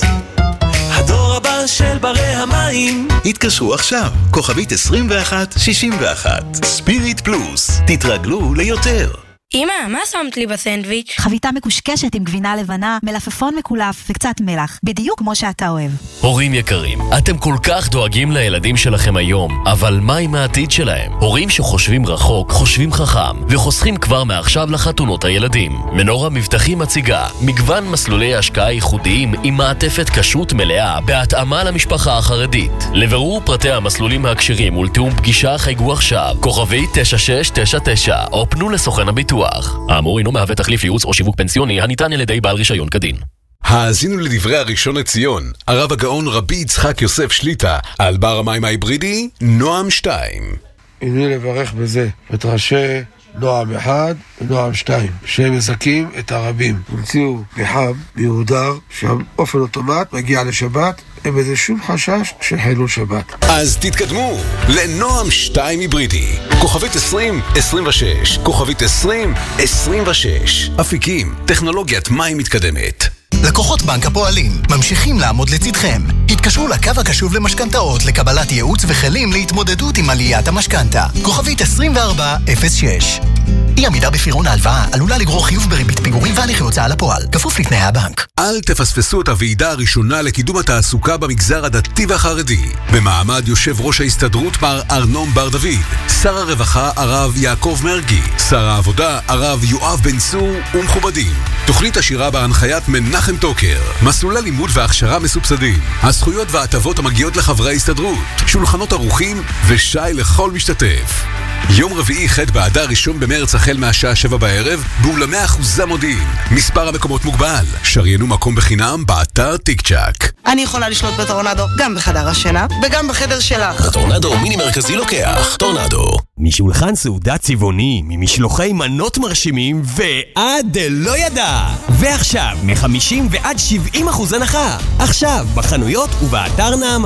הדור הבא של ברי המים. התקשרו עכשיו, כוכבית עשרים ואחת שישים ואחת. ספיריט פלוס, תתרגלו ליותר. אמא, מה שמת לי בסנדוויץ'? חביתה מקושקשת עם גבינה לבנה, מלפפון מקולף וקצת מלח, בדיוק כמו שאתה אוהב. הורים יקרים, אתם כל כך דואגים לילדים שלכם היום, אבל מה עם העתיד שלהם? הורים שחושבים רחוק, חושבים חכם, וחוסכים כבר מעכשיו לחתונות הילדים. מנורה מבטחים מציגה מגוון מסלולי השקעה ייחודיים עם מעטפת כשרות מלאה בהתאמה למשפחה החרדית. לבירור פרטי המסלולים ההקשרים ולתיאום פגישה חייגו עכשיו, כוכבי תשע שש תשע תשע, או פנו לסוכן הביטוח. האמור אינו מהווה תחליף ייעוץ או שיווק פנסיוני הניתן על ידי בעל רישיון כדין. האזינו לדברי הראשון לציון, הרב הגאון רבי יצחק יוסף שליטה, על בר המים ההיברידי, נועם שתיים. הנה לברך בזה את ראשי נועם אחד ונועם שתיים, שהם מזכים את הרבים. המציאו פחם מיהודר שהאופן אוטומט מגיע לשבת, אין בזה שום חשש של חילול שבת. אז תתקדמו לנועם שתיים היברידי, כוכבית עשרים עשרים ושש, כוכבית עשרים עשרים ושש. אפיקים, טכנולוגיית מים מתקדמת. לקוחות בנק הפועלים ממשיכים לעמוד לצדכם. התקשרו לקו הקשוב למשכנתאות לקבלת ייעוץ וכלים להתמודדות עם עליית המשכנתה. כוכבית עשרים וארבע אפס שש. אי עמידה בפירעון ההלוואה עלולה לגרור חיוב בריבית פיגורים והליכי הוצאה לפועל, כפוף לתנאי הבנק. אל תפספסו את הוועידה הראשונה לקידום התעסוקה במגזר הדתי והחרדי. במעמד יושב ראש ההסתדרות מר ארנון בר דוד, שר הרווחה הרב יעקב מרגי, שר העבודה הרב יואב בן צור ומכובדים. תוכנית עשירה בהנחיית מנחם טוקר, מסלולי לימוד והכשרה מסובסדים, הזכויות וההטבות המגיעות לחברי ההסתדרות, שולחנות ערוכים ושי לכל משתתף. יום רביעי ח' באדר ראשון במרץ החל מהשעה שבע בערב באולמי אחוזה מודיעין. מספר המקומות מוגבל. שריינו מקום בחינם באתר טיק צ'ק. אני יכולה לשלוט בטורנדו גם בחדר השינה וגם בחדר שלך. הטורנדו מיני מרכזי לוקח. טורנדו. משולחן סעודה צבעוני, ממשלוחי מנות מרשימים ועד לא ידע. ועכשיו מ-חמישים ועד שבעים אחוז הנחה. עכשיו בחנויות ובאתר נאמן.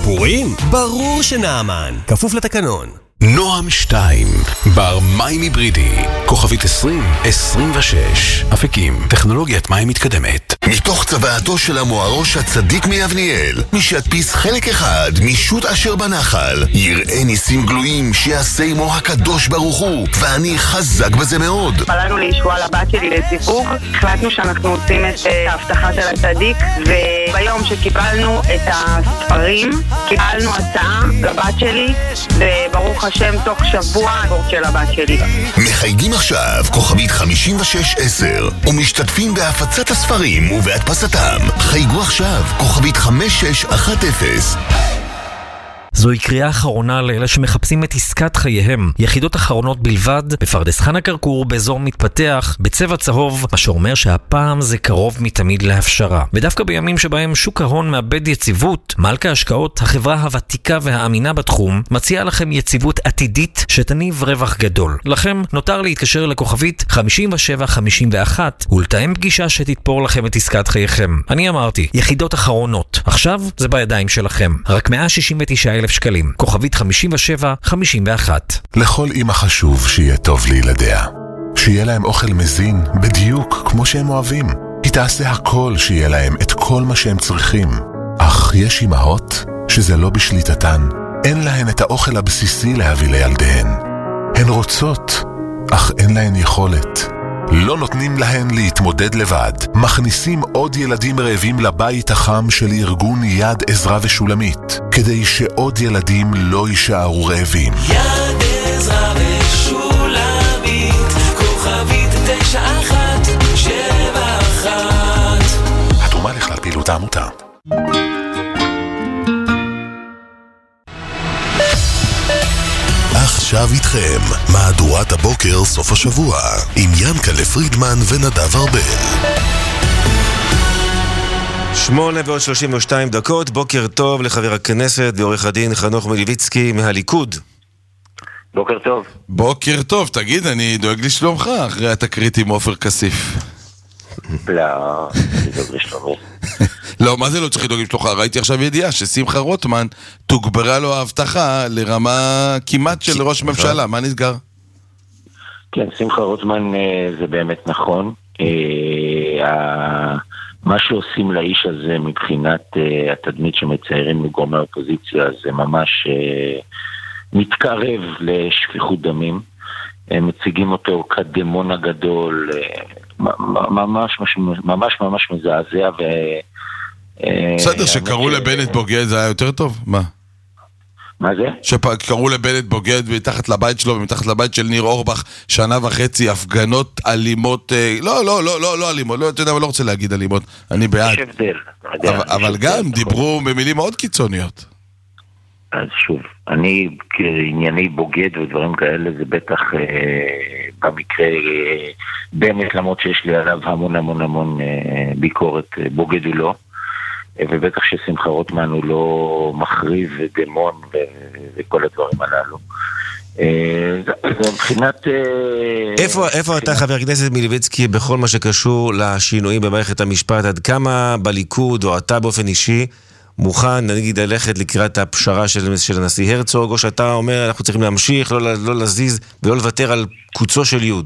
פורים? ברור שנעמן. כפוף לתקנון. נועם שתיים, בר מים היברידי, כוכבית עשרים עשרים ושש, אפיקים, טכנולוגיית מים מתקדמת. מתוך צוואתו של המוארוש הצדיק מיבניאל, מי שידפיס חלק אחד משוט אשר בנחל, יראה ניסים גלויים שיעשה עמו הקדוש ברוך הוא, ואני חזק בזה מאוד. פלנו לישוע לבת שלי לסיפור, החלטנו שאנחנו עושים את ההבטחה של הצדיק, וביום שקיבלנו את הספרים, קיבלנו הצעה לבת שלי, וברוך השם תוך שבוע הבורט של הבת שלי. מחייגים עכשיו כוכבית חמישים ושש עשר ומשתתפים בהפצת הספרים ובהדפסתם. חייגו עכשיו כוכבית חמש שש אחת אפס. זוהי קריאה אחרונה לאלה שמחפשים את עסקת חייהם. יחידות אחרונות בלבד, בפרדס חנה כרכור, באזור מתפתח, בצבע צהוב, מה שאומר שהפעם זה קרוב מתמיד להפשרה. ודווקא בימים שבהם שוק ההון מאבד יציבות, מלכה השקעות, החברה הוותיקה והאמינה בתחום, מציעה לכם יציבות עתידית שתניב רווח גדול. לכם נותר להתקשר לכוכבית חמישים ושבע חמישים ואחת ולתאם פגישה שתתפור לכם את עסקת חייכם. אני אמרתי, יחידות אחרונות. עכשיו זה בידיים שלכם. רק מאה שישים ותשעה אלף שקלים. כוכבית חמישים ושבע חמישים ואחת. לכל אמא חשוב שיהיה טוב לילדיה. שיהיה להם אוכל מזין בדיוק כמו שהם אוהבים. היא תעשה הכל שיהיה להם את כל מה שהם צריכים. אך יש אמהות שזה לא בשליטתן. אין להן את האוכל הבסיסי להביא לילדיהן. הן רוצות, אך אין להן יכולת. לא נותנים להן להתמודד לבד. מכניסים עוד ילדים רעבים לבית החם של ארגון יד עזרה ושולמית, כדי שעוד ילדים לא יישארו רעבים. יד עזרה ושולמית, כוכבית תשע אחת שבע אחת. התרומה לכלל פעילות העמותה. עכשיו איתכם, מהדורת הבוקר סוף השבוע, עם ינקלה פרידמן ונדב ארבל. שמונה ועוד שלושים ושתיים דקות, בוקר טוב לחבר הכנסת ועורך הדין חנוך מלביצקי מהליכוד. בוקר טוב. בוקר טוב, תגיד, אני דואג לשלומך אחרי התקרית עם עופר כסיף. לא, אני דואג לשלומי. לא, מה זה לא צריך לדאוג לשלומך? ראיתי עכשיו ידיעה ששמחה רוטמן תוגברה לו ההבטחה לרמה כמעט של ראש ממשלה. מה נסגר? כן, שמחה רוטמן זה באמת נכון. מה שעושים לאיש הזה מבחינת התדמית שמציירים לגורמי האופוזיציה זה ממש מתקרב לשפיכות דמים. הם מציגים אותו כדמון הגדול, ממש ממש ממש מזעזע. ו בסדר, שקראו לבנט בוגד זה היה יותר טוב? מה? מה זה? שקראו לבנט בוגד מתחת לבית שלו ומתחת לבית של ניר אורבך שנה וחצי, הפגנות אלימות, לא, לא, לא, לא, לא אלימות, לא, אתה יודע, אני לא רוצה להגיד אלימות, אני בעד. יש הבדל. אבל גם דיברו במילים מאוד קיצוניות. אז שוב, אני כענייני בוגד ודברים כאלה, זה בטח אה, במקרה אה, בנט, למרות שיש לי עליו המון המון המון אה, ביקורת, אה, בוגד הוא לא, אה, ובטח ששמחה רוטמן הוא לא מחריב ודמון ו- וכל הדברים הללו. אה, זה מבחינת... אה, איפה, איפה אתה חבר הכנסת מלביצקי בכל מה שקשור לשינויים במערכת המשפט? עד כמה בליכוד או אתה באופן אישי מוכן, נגיד, ללכת לקראת הפשרה של, של הנשיא הרצוג, או שאתה אומר, אנחנו צריכים להמשיך, לא, לא לזיז ולא לוותר על קוצו של יוד?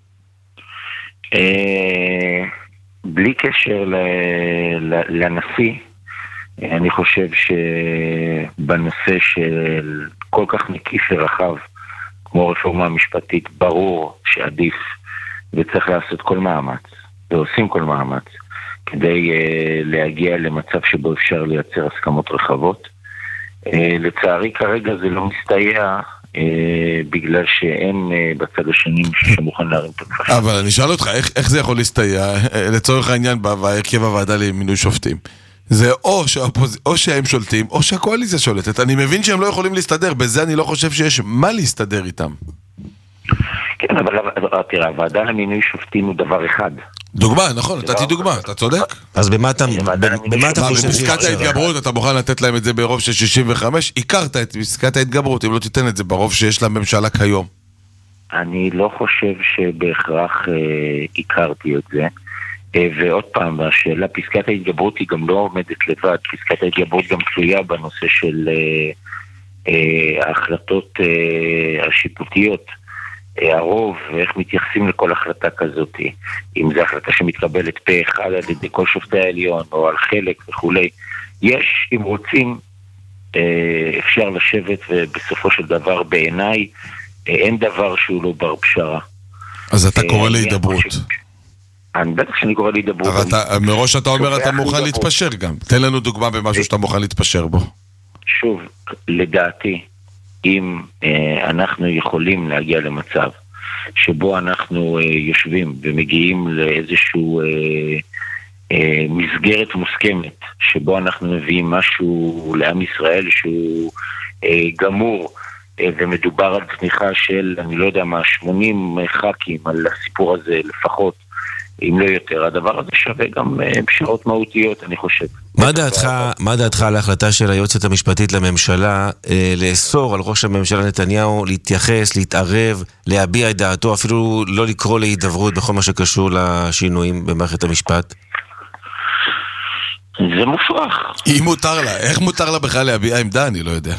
בלי קשר לנשיא, אני חושב שבנושא של כל כך מקיף ורחב, כמו רפורמה המשפטית, ברור שעדיף וצריך לעשות כל מאמץ, ועושים כל מאמץ, כדי uh, להגיע למצב שבו אפשר לייצר הסכמות רחבות. Uh, לצערי כרגע זה לא מסתייע, uh, בגלל שאין uh, בצד השני מישהו שמוכן להרים את הכפפה. אבל אני שאל אותך, איך, איך זה יכול להסתייע, לצורך העניין בהרכב הוועדה למינוי שופטים? זה או, שהאופוז... או שהם שולטים, או שהקואליציה שולטת. אני מבין שהם לא יכולים להסתדר, בזה אני לא חושב שיש מה להסתדר איתם. כן, אבל תראה, הוועדה למינוי שופטים הוא דבר אחד. דוגמה, נכון, נתתי דוגמה, אתה צודק. אז במה אתה חושב? בפסקת ההתגברות, אתה מוכן לתת להם את זה ברוב של שישים וחמש? הכרת את פסקת ההתגברות, אם לא תיתן את זה ברוב שיש לממשלה כיום. אני לא חושב שבהכרח הכרתי את זה. ועוד פעם, השאלה, פסקת ההתגברות היא גם לא עומדת לבד, פסקת ההתגברות גם תלויה בנושא של ההחלטות השיפוטיות, הרוב, ואיך מתייחסים לכל החלטה כזאת, אם זו החלטה שמתקבלת פה אחד על ידי כל שופטי העליון, או על חלק וכולי. יש, אם רוצים, אפשר לשבת, ובסופו של דבר בעיניי, אין דבר שהוא לא בר פשרה. אז אתה קורא להידברות. אני בטח שאני קורא להידברות. מראש אתה אומר, אתה מוכן להתפשר גם. תן לנו דוגמה במשהו שאתה מוכן להתפשר בו. שוב, לדעתי, אם אנחנו יכולים להגיע למצב שבו אנחנו יושבים ומגיעים לאיזשהו מסגרת מוסכמת, שבו אנחנו מביאים משהו לעם ישראל שהוא גמור, ומדובר על תמיכה של, אני לא יודע מה, שמונים ח"כים על הסיפור הזה לפחות, אם לא יותר. הדבר הזה שווה גם פשרות מהותיות, אני חושב. מה דעתך, מה דעתך על ההחלטה של היועצת המשפטית לממשלה אה, לאסור על ראש הממשלה נתניהו להתייחס, להתערב, להביע את דעתו, אפילו לא לקרוא להידברות בכל מה שקשור לשינויים במערכת המשפט? זה מופרך. היא מותר לה, איך מותר לה בכלל להביע עמדה? אני לא יודע.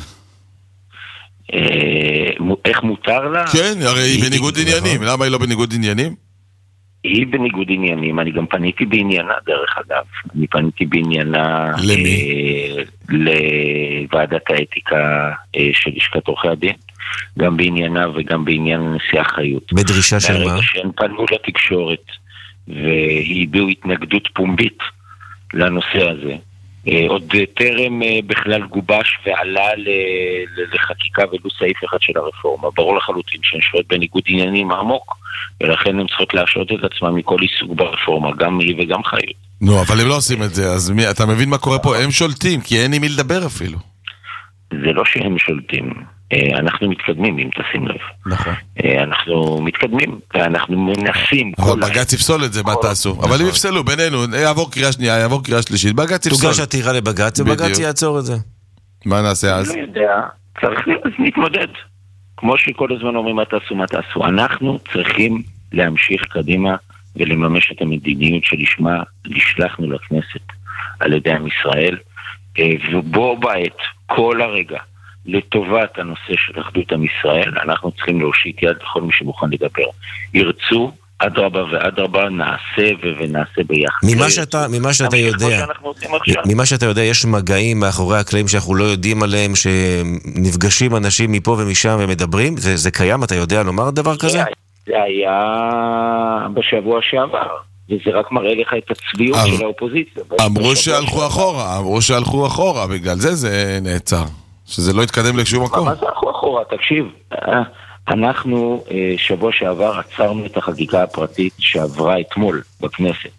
איך מותר לה? כן, הרי היא בניגוד עניינים. למה היא לא בניגוד עניינים? היא בניגוד עניינים. אני גם פניתי בעניינה, דרך אגב. אני פניתי בעניינה למי? לוועדת האתיקה של לשכת עורכי הדין. גם בעניינה וגם בעניין הנשיאה חיות. בדרישה של מה? שהן פנו לתקשורת והביעו התנגדות פומבית לנושא הזה. עוד טרם בכלל גובש ועלה לחקיקה ולו סעיף אחד של הרפורמה. ברור לחלוטין שהן שוות בניגוד עניינים עמוק, ולכן הן צריכות להשעות את עצמם מכל עיסוק ברפורמה, גם היא וגם חיות. נו, אבל הם לא עושים את זה, אז מי, אתה מבין מה קורה פה? הם שולטים, כי אין עם מי לדבר אפילו. זה לא שהם שולטים, אנחנו מתקדמים, אם תשים לב. נכון. אנחנו מתקדמים, ואנחנו מנסים. אבל בג"ץ יפסול את זה, מה תעשו? אבל אם יפסלו, בינינו, יעבור קריאה שנייה, יעבור קריאה שלישית, בג"ץ יפסול. תוגש עתירה לבג"ץ, ובג"ץ יעצור את זה. מה נעשה אז? אני לא יודע, צריך להתמודד. כמו שכל הזמן אומרים, מה תעשו, מה תעשו. אנחנו צריכים להמשיך קדימה ולממש את המדיניות שלשמה נשלחנו לכנסת על ידי עם ישראל, ובו בעת, כל הרגע, לטובת הנושא של אחדות עם ישראל, אנחנו צריכים להושיט יד לכל מי שמוכן לדבר. ירצו, אדרבה ואדרבה, נעשה ונעשה ביחד. ממה שאתה, ממה שאתה יודע, ממה שאתה יודע, יש מגעים מאחורי הקלעים שאנחנו לא יודעים עליהם, שנפגשים אנשים מפה ומשם ומדברים? זה, זה קיים? אתה יודע לומר דבר כזה? זה היה בשבוע שעבר. וזה רק מראה לך את הצביעות של האופוזיציה. אמרו שהלכו אחורה, אמרו שהלכו אחורה, בגלל זה זה נעצר. שזה לא יתקדם לשום מקום. מה זה הלכו אחורה? תקשיב, אנחנו שבוע שעבר עצרנו את החקיקה הפרטית שעברה אתמול בכנסת.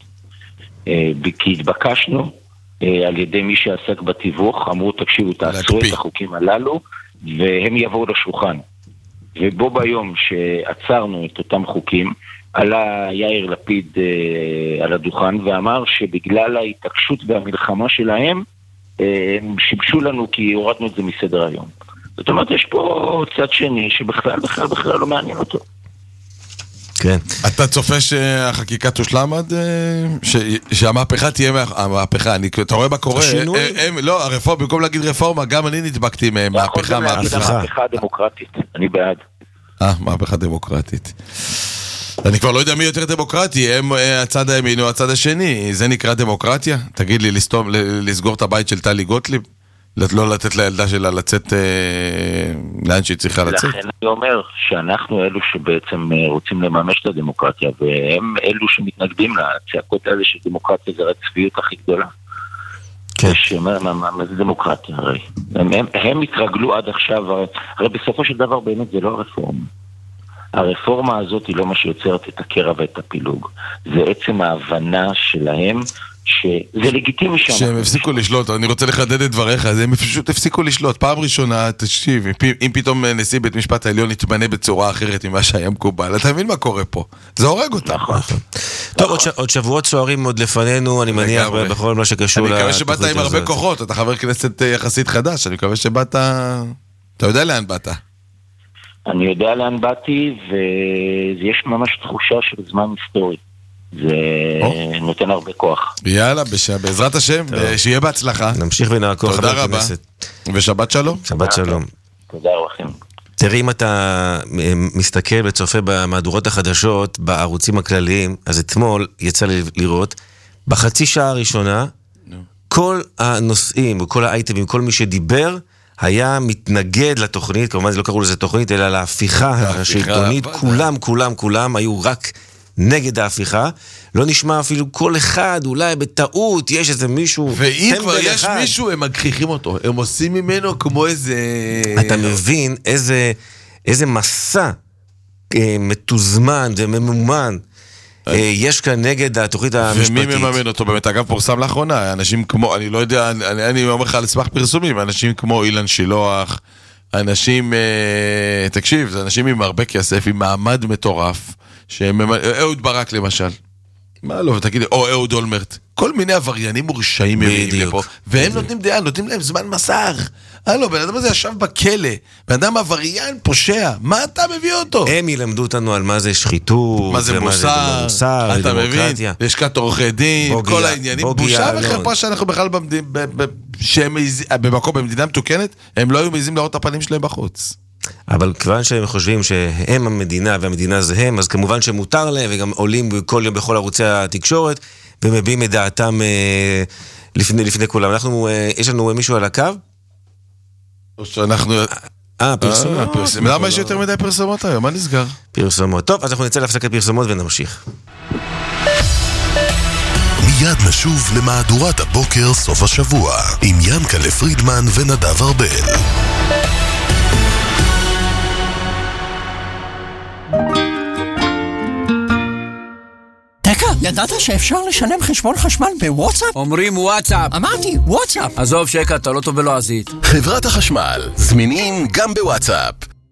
כי התבקשנו על ידי מי שעסק בתיווך, אמרו תקשיבו, תעצרו את החוקים הללו, והם יבואו לשולחן. ובו ביום שעצרנו את אותם חוקים, עלה יאיר לפיד אה, על הדוכן ואמר שבגלל ההתעקשות והמלחמה שלהם אה, הם שיבשו לנו כי הורדנו את זה מסדר היום. זאת אומרת, יש פה צד שני שבכלל בכלל בכלל לא מעניין אותו. כן. אתה צופה שהחקיקה תושלם עד ש... שהמהפכה תהיה מהפכה? אני... אתה רואה מה קורה? השינוי? הם... לא, הרפורמה, במקום להגיד רפורמה, גם אני נדבקתי מהם. מהפכה, מהפכה. מהפכה דמוקרטית, אני בעד. אה, מהפכה דמוקרטית. אני כבר לא יודע מי יותר דמוקרטי, הם הצד הימין או הצד השני, זה נקרא דמוקרטיה? תגיד לי, לסתום, לסגור את הבית של טלי גוטליב? לא לתת לילדה שלה לצאת אה, לאן שהיא צריכה לצאת? לכן אני אומר שאנחנו אלו שבעצם רוצים לממש את הדמוקרטיה, והם אלו שמתנגדים לצעקות האלה של דמוקרטיה, זה הצביעות הכי גדולה. כן. שמה, מה, מה, מה זה דמוקרטיה הרי? הם, הם, הם התרגלו עד עכשיו, הרי, הרי בסופו של דבר באמת זה לא הרפורמה. הרפורמה הזאת היא לא מה שיוצרת את הקרע ואת הפילוג. זה עצם ההבנה שלהם שזה לגיטימי שם. שהם הפסיקו לשלוט, אני רוצה לחדד את דבריך, הם פשוט הפסיקו לשלוט. פעם ראשונה, תקשיב, אם פתאום נשיא בית משפט העליון יתבנה בצורה אחרת ממה שהיה מקובל, אתה מבין מה קורה פה? זה הורג אותם. נכון. טוב, עוד שבועות סוערים עוד לפנינו, אני מניח בכל מה שקשור. אני מקווה שבאת עם הרבה כוחות, אתה חבר כנסת יחסית חדש, אני מקווה שבאת, אתה יודע לאן באת. אני יודע לאן באתי, ויש ממש תחושה של זמן היסטורי. זה נותן הרבה כוח. יאללה, בעזרת השם, שיהיה בהצלחה. נמשיך ונעקוב. תודה רבה. ושבת שלום. שבת שלום. תודה לכם. תראי, אם אתה מסתכל וצופה במהדורות החדשות, בערוצים הכלליים, אז אתמול יצא לי לראות, בחצי שעה הראשונה, כל הנושאים וכל האייטמים, כל מי שדיבר, היה מתנגד לתוכנית, כמובן זה לא קראו לזה תוכנית, אלא להפיכה השלטונית, כולם, כולם, כולם היו רק נגד ההפיכה, לא נשמע אפילו כל אחד, אולי בטעות, יש איזה מישהו, ואם כבר יש מישהו, הם מגחיכים אותו, הם עושים ממנו כמו איזה... אתה מבין איזה, איזה מסע מתוזמן וממומן, יש כאן נגד התוכנית המשפטית. ומי מממן אותו? באמת, אגב, פורסם לאחרונה, אנשים כמו, אני לא יודע, אני, אני אומר לך על סמך פרסומים, אנשים כמו אילן שילוח, אנשים, תקשיב, זה אנשים עם הרבה כסף, עם מעמד מטורף, אהוד ברק למשל, מה לא, תגיד, או אהוד אולמרט, כל מיני עבריינים מורשעים מביאים לפה, והם נותנים דעה, נותנים להם זמן מסך. הלו, בן אדם הזה ישב בכלא, בן אדם עבריין פושע, מה אתה מביא אותו? הם ילמדו אותנו על מה זה שחיתות, מה זה מוסר, אתה מבין, לשכת עורכי דין, כל העניינים, בושה וחרפה שאנחנו בכלל במקום, במדינה מתוקנת, הם לא היו מעיזים להראות את הפנים שלהם בחוץ. אבל כיוון שהם חושבים שהם המדינה והמדינה זה הם, אז כמובן שמותר להם, וגם עולים כל יום בכל ערוצי התקשורת, ומביעים את דעתם לפני, לפני כולם. אנחנו, יש לנו מישהו על הקו? או שאנחנו... אה, פרסומות. למה יש יותר מדי פרסומות היום? מה נסגר? פרסומות. טוב, אז אנחנו נצא להפסקת פרסומות ונמשיך. מיד נשוב למהדורת הבוקר סוף השבוע, עם ינקלה פרידמן ונדב ארבל. דקה, ידעת שאפשר לשלם חשבון חשמל בוואטסאפ? אומרים וואטסאפ. אמרתי, וואטסאפ. עזוב שקע, אתה לא טוב בלועזית. חברת החשמל, זמינים גם בוואטסאפ.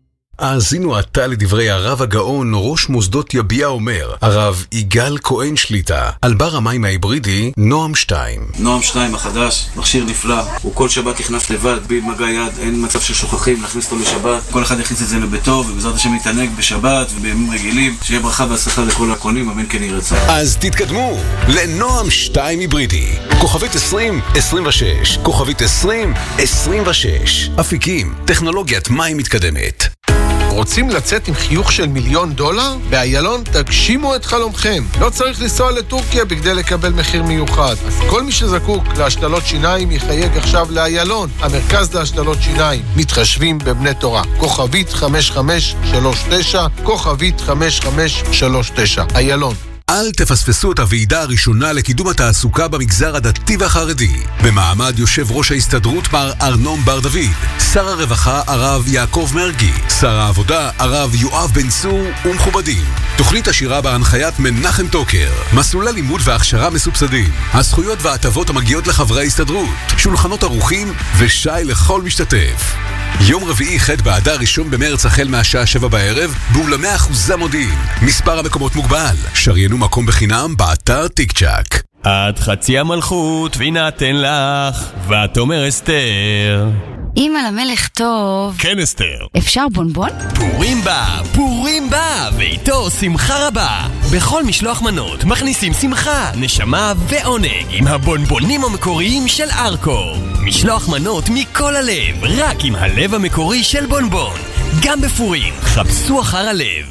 האזינו עתה לדברי הרב הגאון ראש מוסדות יביע אומר, הרב יגאל כהן שליטה, על בר המים ההיברידי נועם שתיים. נועם שתיים החדש, מכשיר נפלא, הוא כל שבת נכנס לבד, בלי מגע יד, אין מצב ששוכחים להכניס אותו לשבת, כל אחד יכניס את זה לביתו, ובעזרת השם יתענג בשבת ובימים רגילים, שיהיה ברכה והצלחה לכל הקונים, אמן כן יהי רצון. אז תתקדמו לנועם שתיים היברידי, כוכבית עשרים עשרים ושש, כוכבית עשרים עשרים ושש, אפיקים, טכנולוגיית מים מתקדמת. רוצים לצאת עם חיוך של מיליון דולר? באיילון תגשימו את חלומכם. לא צריך לנסוע לטורקיה בכדי לקבל מחיר מיוחד. אז כל מי שזקוק להשתלות שיניים יחייג עכשיו לאיילון, המרכז להשתלות שיניים. מתחשבים בבני תורה. כוכבית חמש חמש שלוש תשע, כוכבית חמש חמש שלוש תשע. איילון. אל תפספסו את הוועידה הראשונה לקידום התעסוקה במגזר הדתי והחרדי. במעמד יושב ראש ההסתדרות מר ארנון בר דוד, שר הרווחה הרב יעקב מרגי, שר העבודה הרב יואב בן צור ומכובדים. תוכנית עשירה בהנחיית מנחם טוקר, מסלולי לימוד והכשרה מסובסדים, הזכויות וההטבות המגיעות לחברי ההסתדרות, שולחנות ערוכים ושי לכל משתתף. יום רביעי ח' באדר ראשון במרץ החל מהשעה שבע בערב באולמי אחוזה מודיעין. מספר המקומות מוגבל. שריינו מקום בחינם באתר טיק צ'ק. עד חצי המלכות וינה תן לך, ואת אומר אסתר. אמא למלך טוב. כן אסתר. אפשר בונבון? פורים בא, פורים בא, ואיתו שמחה רבה. בכל משלוח מנות מכניסים שמחה, נשמה ועונג עם הבונבונים המקוריים של ארקו. משלוח מנות מכל הלב, רק עם הלב המקורי של בונבון. גם בפורים, חפשו אחר הלב.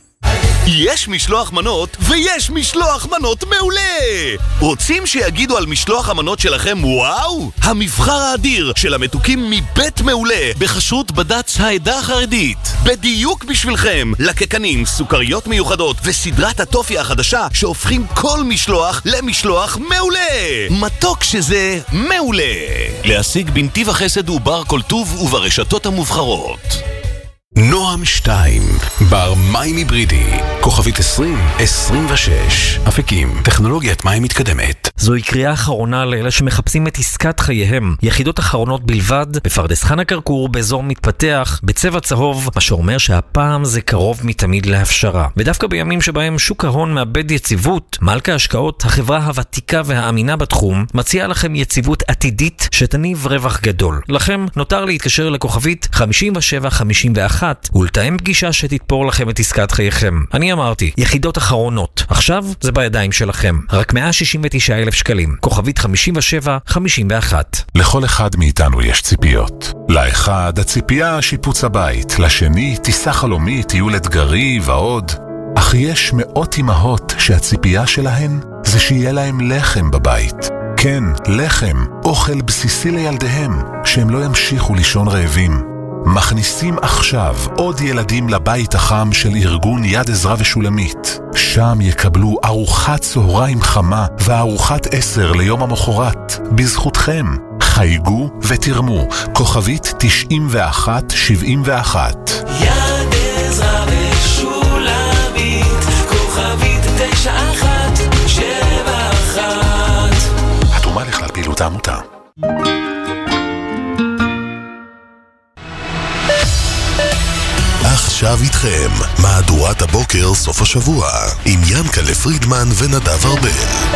יש משלוח מנות ויש משלוח מנות מעולה! רוצים שיגידו על משלוח המנות שלכם וואו? המבחר האדיר של המתוקים מבית מעולה בחסות בד"ץ העדה החרדית. בדיוק בשבילכם, לקקנים, סוכריות מיוחדות וסדרת הטופי החדשה שהופכים כל משלוח למשלוח מעולה! מתוק שזה מעולה! להשיג בנתיב החסד ובר כל טוב וברשתות המובחרות. נועם שתיים, בר מים היברידי, כוכבית עשרים עשרים ושש, אפיקים, טכנולוגיית מים מתקדמת. זוהי קריאה אחרונה לאלה שמחפשים את עסקת חייהם. יחידות אחרונות בלבד, בפרדס חנה כרכור, באזור מתפתח, בצבע צהוב, מה שאומר שהפעם זה קרוב מתמיד להפשרה. ודווקא בימים שבהם שוק ההון מאבד יציבות, מלכה השקעות, החברה הוותיקה והאמינה בתחום, מציעה לכם יציבות עתידית שתניב רווח גדול. לכם נותר להתקשר לכוכבית חמישים ושבע חמישים ואחת ואחת ולתאם פגישה שתתפור לכם את עסקת חייכם. אני אמרתי, יחידות אחרונות. עכשיו זה בידיים שלכם. רק מאה שישים ותשעה אלף שקלים. כוכבית חמישים ושבע חמישים ואחת. לכל אחד מאיתנו יש ציפיות. לאחד הציפייה שיפוץ הבית, לשני טיסה חלומית, טיול אתגרי ועוד. אך יש מאות אמהות שהציפייה שלהן זה שיהיה להם לחם בבית. כן, לחם, אוכל בסיסי לילדיהם, שהם לא ימשיכו לישון רעבים. מכניסים עכשיו עוד ילדים לבית החם של ארגון יד עזרה ושולמית. שם יקבלו ארוחת צהריים חמה וארוחת עשר ליום המחרת. בזכותכם. חייגו ותרמו. כוכבית תשעים ואחת שבעים ואחת. יד עזרה ושולמית, כוכבית תשע אחת שבע אחת. התרומה לכלל פעילות העמותה. עכשיו איתכם, מהדורת הבוקר סוף השבוע, עם ינקלה פרידמן ונדב ארבל.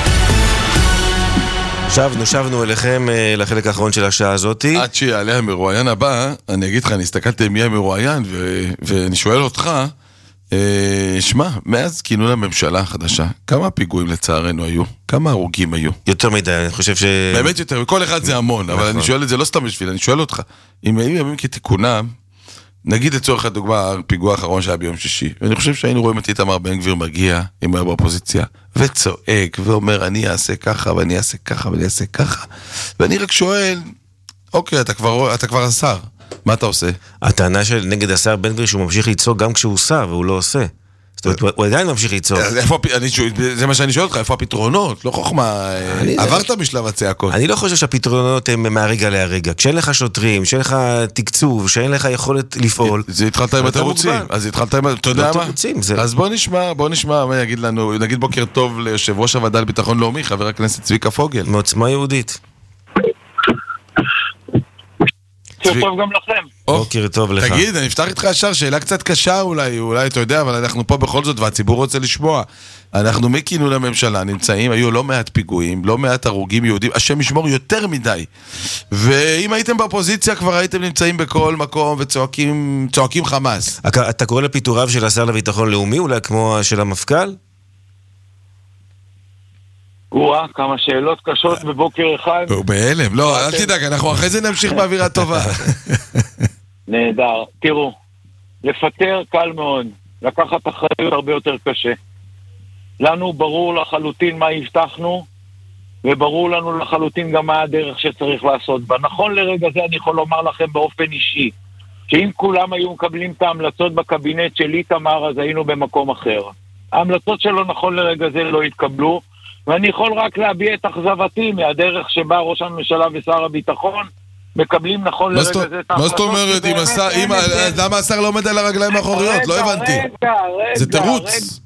שבנו, שבנו אליכם לחלק האחרון של השעה הזאת. עד שיעלה המרואיין הבא, אני אגיד לך, אני הסתכלתי מי המרואיין, ו- ואני שואל אותך, אה, שמה, מאז כינון הממשלה החדשה, כמה פיגועים לצערנו היו? כמה הרוגים היו? יותר מדי, אני חושב ש... באמת יותר, וכל אחד זה המון, אבל אני שואל את זה לא סתם בשביל, אני שואל אותך, אם היו ימים כתיקונם, נגיד לצורך הדוגמה, הפיגוע האחרון שהיה ביום שישי, ואני חושב שהיינו רואים את איתמר בן גביר מגיע, אם הוא היה באופוזיציה, וצועק, ואומר, אני אעשה ככה, ואני אעשה ככה, ואני אעשה ככה, ואני רק שואל, אוקיי, אתה כבר, אתה כבר השר, מה אתה עושה? הטענה של נגד השר בן גביר שהוא ממשיך לצעוק גם כשהוא שר, והוא לא עושה. זאת אומרת, הוא עדיין ממשיך לצעוק. זה מה שאני שואל אותך, איפה הפתרונות? לא חוכמה, עברת בשלב הצעקות. אני לא חושב שהפתרונות הם מהרגע להרגע. כשאין לך שוטרים, כשאין לך תקצוב, כשאין לך יכולת לפעול. זה התחלת עם התירוצים. אז התחלת עם... אתה יודע מה? אז בוא נשמע, בוא נשמע מה יגיד לנו. נגיד בוקר טוב ליושב ראש הוועדה לביטחון לאומי, חבר הכנסת צביקה פוגל. מעוצמה יהודית. בוקר טוב גם לכם. בוקר טוב לך. תגיד, אני אפתח איתך ישר, שאלה קצת קשה אולי, אולי אתה יודע, אבל אנחנו פה בכל זאת, והציבור רוצה לשמוע. אנחנו מכינון הממשלה נמצאים, היו לא מעט פיגועים, לא מעט הרוגים יהודים, השם ישמור יותר מדי. ואם הייתם באופוזיציה, כבר הייתם נמצאים בכל מקום וצועקים, צועקים חמאס. אתה קורא לפיטוריו של השר לביטחון לאומי, אולי כמו של המפכ"ל? וואה, כמה שאלות קשות בבוקר אחד. הוא בהלם, לא, אל תדאג, אנחנו אחרי זה נמשיך באווירה טובה. נהדר, תראו, לפטר קל מאוד, לקחת אחריות הרבה יותר קשה. לנו ברור לחלוטין מה הבטחנו, וברור לנו לחלוטין גם מה הדרך שצריך לעשות בה. נכון לרגע זה אני יכול לומר לכם באופן אישי, שאם כולם היו מקבלים את ההמלצות בקבינט של איתמר, אז היינו במקום אחר. ההמלצות שלו נכון לרגע זה לא התקבלו, ואני יכול רק להביע את אכזבתי מהדרך שבה ראש הממשלה ושר הביטחון מקבלים נכון לרגע זה את ההחלטות. מה זאת אומרת, למה השר לא עומד על הרגליים האחוריות? לא הבנתי. רגע, רגע, זה תירוץ.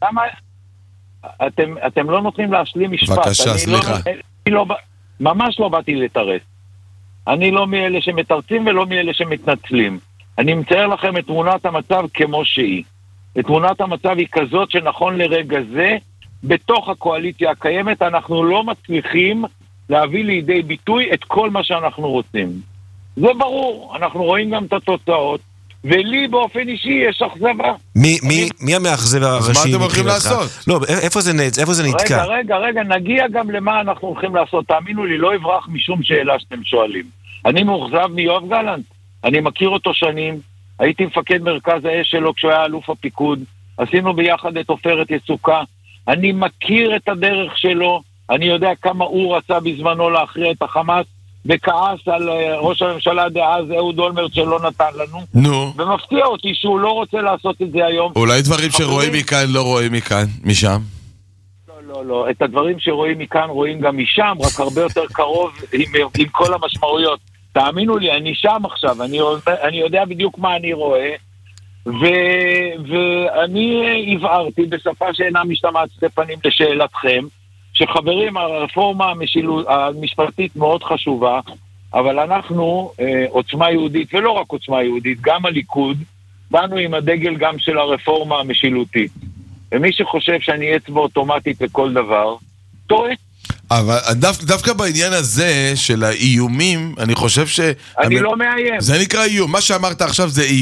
אתם לא נותנים להשלים משפט. בבקשה, סליחה. ממש לא באתי לתרץ. אני לא מאלה שמתרצים ולא מאלה שמתנצלים. אני מצייר לכם את תמונת המצב כמו שהיא. תמונת המצב היא כזאת שנכון לרגע זה, בתוך הקואליציה הקיימת אנחנו לא מצליחים להביא לידי ביטוי את כל מה שאנחנו רוצים. זה ברור, אנחנו רואים גם את התוצאות, ולי באופן אישי יש אכזבה. מי, מי, מי המאכזב הראשי? אז מה אתם הולכים לעשות? לא, איפה זה, איפה זה נתקע? רגע, רגע, רגע, נגיע גם למה אנחנו הולכים לעשות. תאמינו לי, לא אברח משום שאלה שאתם שואלים. אני מאוכזב מיואב גלנט. אני מכיר אותו שנים, הייתי מפקד מרכז האש שלו כשהוא היה אלוף הפיקוד, עשינו ביחד את עופרת יצוקה, אני מכיר את הדרך שלו, אני יודע כמה הוא רצה בזמנו להכריע את החמאס, וכעס על ראש הממשלה דאז אהוד אולמרט שלא נתן לנו. נו. ומפתיע אותי שהוא לא רוצה לעשות את זה היום. אולי דברים שרואים מכאן לא רואים מכאן, משם? לא, לא, לא. את הדברים שרואים מכאן רואים גם משם, רק הרבה יותר קרוב עם, עם כל המשמעויות. תאמינו לי, אני שם עכשיו, אני, אני יודע בדיוק מה אני רואה, ו, ואני הבהרתי בשפה שאינה משתמעת שתי פנים לשאלתכם, שחברים, הרפורמה המשילות, המשפטית מאוד חשובה, אבל אנחנו, אה, עוצמה יהודית, ולא רק עוצמה יהודית, גם הליכוד, באנו עם הדגל גם של הרפורמה המשילותית. ומי שחושב שאני אצבע אוטומטית לכל דבר, טועה. אבל דו, דווקא בעניין הזה של האיומים, אני חושב ש... אני המ... לא מאיים. זה נקרא איום. מה שאמרת עכשיו זה איום.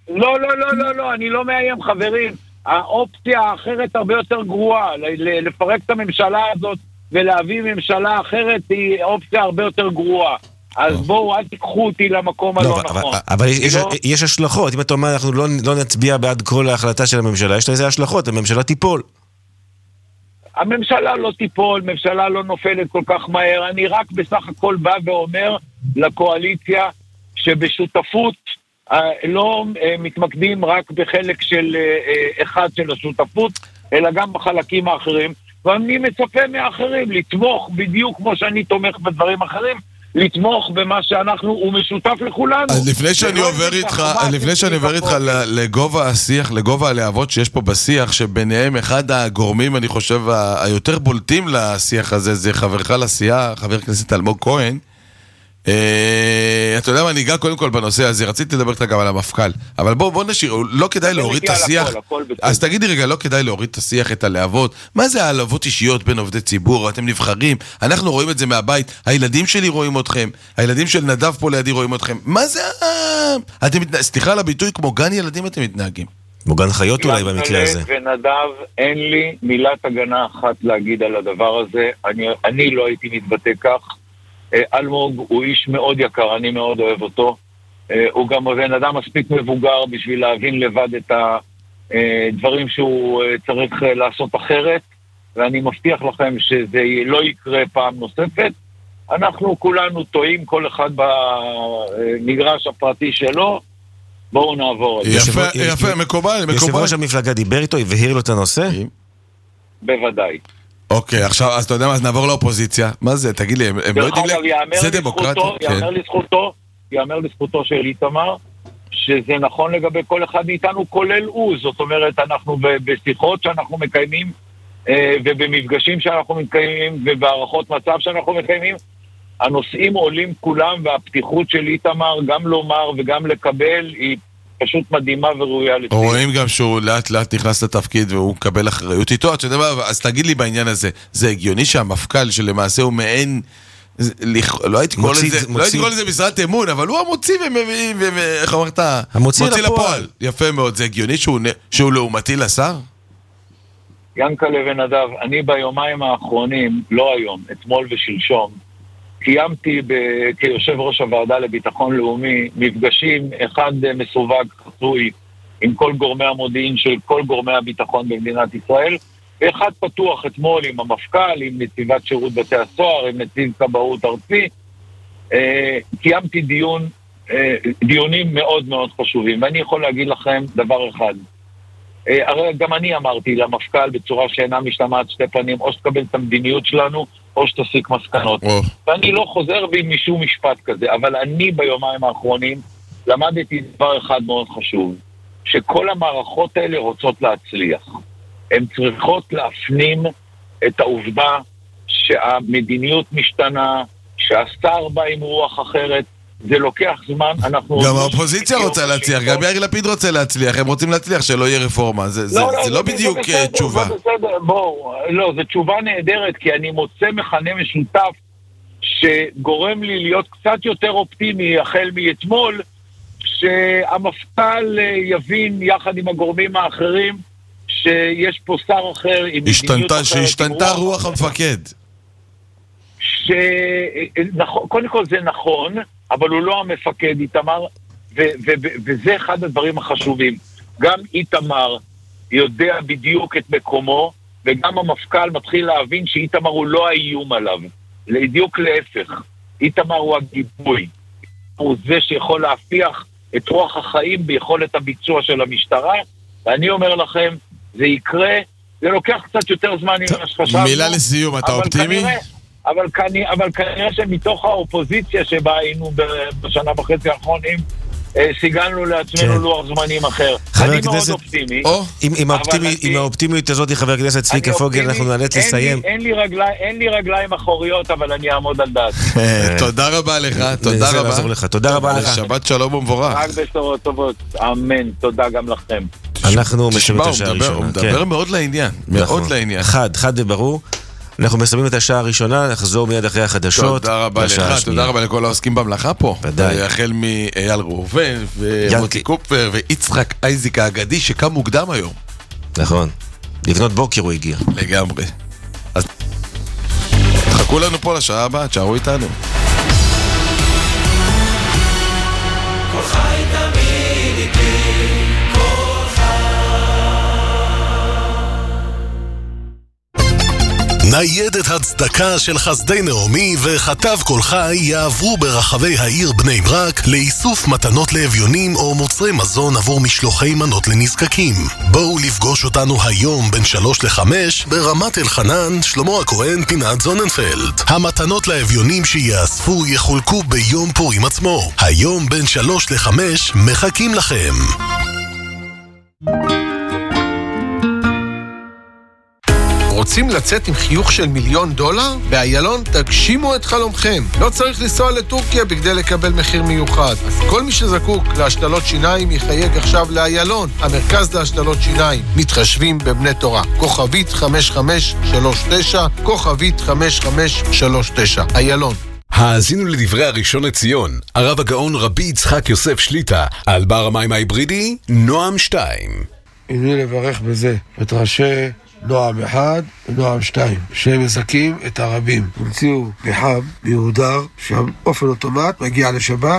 לא, לא, לא, לא, לא, אני לא מאיים, חברים. האופציה האחרת הרבה יותר גרועה. לפרק את הממשלה הזאת ולהביא ממשלה אחרת היא אופציה הרבה יותר גרועה. אז בואו, אל תיקחו אותי למקום הלא נכון. אבל יש השלכות. אם אתה אומר, אנחנו לא נצביע בעד כל ההחלטה של הממשלה, יש לזה השלכות, הממשלה תיפול. הממשלה לא תיפול, ממשלה לא נופלת כל כך מהר. אני רק בסך הכל בא ואומר לקואליציה שבשותפות לא מתמקדים רק בחלק של אחד של השותפות, אלא גם בחלקים האחרים. ואני מצפה מאחרים לתמוך בדיוק כמו שאני תומך בדברים אחרים, לתמוך במה שאנחנו, הוא משותף לכולנו. אז לפני שאני עובר איתך, לפני שאני עובר איתך לגובה השיח, לגובה הלהבות שיש פה בשיח, שביניהם אחד הגורמים, אני חושב, היותר בולטים לשיח הזה, זה חברך לסיעה, חבר הכנסת אלמוג כהן. אתה יודע מה, אני אגע קודם כל בנושא הזה, רציתי לדבר איתך גם על המפכ"ל, אבל בוא, בוא נשאיר, לא כדאי להוריד את השיח, אז תגידי רגע, לא כדאי להוריד את השיח, את הלהבות, מה זה הלהבות אישיות בין עובדי ציבור, אתם נבחרים, אנחנו רואים את זה מהבית, הילדים שלי רואים אתכם, הילדים של נדב פה לידי רואים אתכם, מה זה, אתם, סליחה על הביטוי, כמו גן ילדים אתם מתנהגים. כמו גן חיות אולי במקרה הזה. ונדב, אין לי מילת הגנה אחת להגיד על הדבר הזה, אני, אני לא הייתי מתבטא כך. אלמוג הוא איש מאוד יקר, אני מאוד אוהב אותו. הוא גם בן אדם מספיק מבוגר בשביל להבין לבד את הדברים שהוא צריך לעשות אחרת, ואני מבטיח לכם שזה לא יקרה פעם נוספת. אנחנו כולנו טועים, כל אחד במגרש הפרטי שלו. בואו נעבור. יפה, יפה, מקובל, מקובל. יושב ראש המפלגה דיבר איתו, הבהיר לו את הנושא? בוודאי. אוקיי, עכשיו, אז אתה יודע מה, אז נעבור לאופוזיציה. מה זה? תגיד לי, הם לא יודעים לי... זה דמוקרטיה? יאמר לזכותו, יאמר לזכותו של איתמר, שזה נכון לגבי כל אחד מאיתנו, כולל הוא. זאת אומרת, אנחנו בשיחות שאנחנו מקיימים, ובמפגשים שאנחנו מקיימים, ובערכות מצב שאנחנו מקיימים, הנושאים עולים כולם, והפתיחות של איתמר, גם לומר וגם לקבל, היא פשוט מדהימה וראויה לציין. רואים גם שהוא לאט לאט נכנס לתפקיד והוא מקבל אחריות איתו. אתה יודע מה, אז תגיד לי בעניין הזה, זה הגיוני שהמפכ"ל שלמעשה הוא מעין, לא הייתי קורא לזה משרת אמון, אבל הוא המוציא ואיך אמרת? המוציא לפועל. יפה מאוד, זה הגיוני שהוא לעומתי לשר? ינקלה ונדב, אני ביומיים האחרונים, לא היום, אתמול ושלשום, קיימתי ב- כיושב ראש הוועדה לביטחון לאומי מפגשים, אחד מסווג חסוי עם כל גורמי המודיעין של כל גורמי הביטחון במדינת ישראל, ואחד פתוח אתמול עם המפכ"ל, עם נציבת שירות בתי הסוהר, עם נציב כבאות ארצי. אה, קיימתי דיון, אה, דיונים מאוד מאוד חשובים, ואני יכול להגיד לכם דבר אחד. אה, הרי גם אני אמרתי למפכ"ל בצורה שאינה משתמעת שתי פנים, או שתקבל את המדיניות שלנו, או שתסיק מסקנות. Oh. ואני לא חוזר בי משום משפט כזה, אבל אני ביומיים האחרונים למדתי דבר אחד מאוד חשוב, שכל המערכות האלה רוצות להצליח. הן צריכות להפנים את העובדה שהמדיניות משתנה, שהשר בא עם רוח אחרת, זה לוקח זמן, אנחנו... גם האופוזיציה רוצה להצליח, גם יאיר לפיד רוצה להצליח, הם רוצים להצליח שלא יהיה רפורמה, זה לא בדיוק תשובה. בואו, לא, זו תשובה נהדרת, כי אני מוצא מכנה משותף שגורם לי להיות קצת יותר אופטימי החל מאתמול, שהמפכ"ל יבין יחד עם הגורמים האחרים שיש פה שר אחר עם מדיניות אחרת. שהשתנתה רוח המפקד. קודם כל זה נכון, אבל הוא לא המפקד איתמר, ו- ו- ו- וזה אחד הדברים החשובים. גם איתמר יודע בדיוק את מקומו, וגם המפכ"ל מתחיל להבין שאיתמר הוא לא האיום עליו. בדיוק להפך. איתמר הוא הגיבוי. הוא זה שיכול להפיח את רוח החיים ביכולת הביצוע של המשטרה, ואני אומר לכם, זה יקרה, זה לוקח קצת יותר זמן ממה שחשבנו. מילה לסיום, אתה אופטימי? כנראה, אבל, כנראה, אבל כנראה שמתוך האופוזיציה שבה היינו בשנה וחצי האחרונים, סיגלנו לעצמנו לוח זמנים אחר. אני מאוד אופטימי. עם האופטימיות הזאת, חבר הכנסת צביקה פוגל, אנחנו נאלץ לסיים. אין לי רגליים אחוריות, אבל אני אעמוד על דעת. תודה רבה לך, תודה רבה. תודה רבה לך. שבת שלום ומבורך. רק בשורות טובות, אמן, תודה גם לכם. אנחנו מסיימים את השעה הראשונה. הוא מדבר מאוד לעניין, מאוד לעניין. חד, חד וברור. אנחנו מסיימים את השעה הראשונה, נחזור מיד אחרי החדשות. תודה רבה לך, תודה רבה לכל העוסקים במלאכה פה. ודאי. החל מאייל ראובן, ומוטי קופר, ויצחק אייזיק האגדי, שקם מוקדם היום. נכון. לפנות בוקר הוא הגיע. לגמרי. אז תחכו לנו פה לשעה הבאה, תשארו איתנו. כל חי תמיד איתי, כל ניידת הצדקה של חסדי נעמי וכתב כל חי יעברו ברחבי העיר בני ברק לאיסוף מתנות לאביונים או מוצרי מזון עבור משלוחי מנות לנזקקים. בואו לפגוש אותנו היום בין שלוש לחמש ברמת אלחנן, שלמה הכהן, פינת זוננפלד. המתנות לאביונים שיאספו יחולקו ביום פורים עצמו. היום בין שלוש לחמש מחכים לכם. רוצים לצאת עם חיוך של מיליון דולר? באיילון תגשימו את חלומכם. לא צריך לנסוע לטורקיה בכדי לקבל מחיר מיוחד. אז כל מי שזקוק להשתלות שיניים יחייג עכשיו לאיילון, המרכז להשתלות שיניים. מתחשבים בבני תורה. כוכבית חמש חמש שלוש תשע, כוכבית חמש חמש שלוש תשע. איילון. האזינו לדברי הראשון לציון, הרב הגאון רבי יצחק יוסף שליטה, על בר המים ההיברידי, נועם שתיים. הנה לברך בזה את ראשי נועם אחד ונועם שתיים, שהם מזכים את הרבים. המציאו פחם מיהודר, שהאופן אוטומט מגיע לשבת,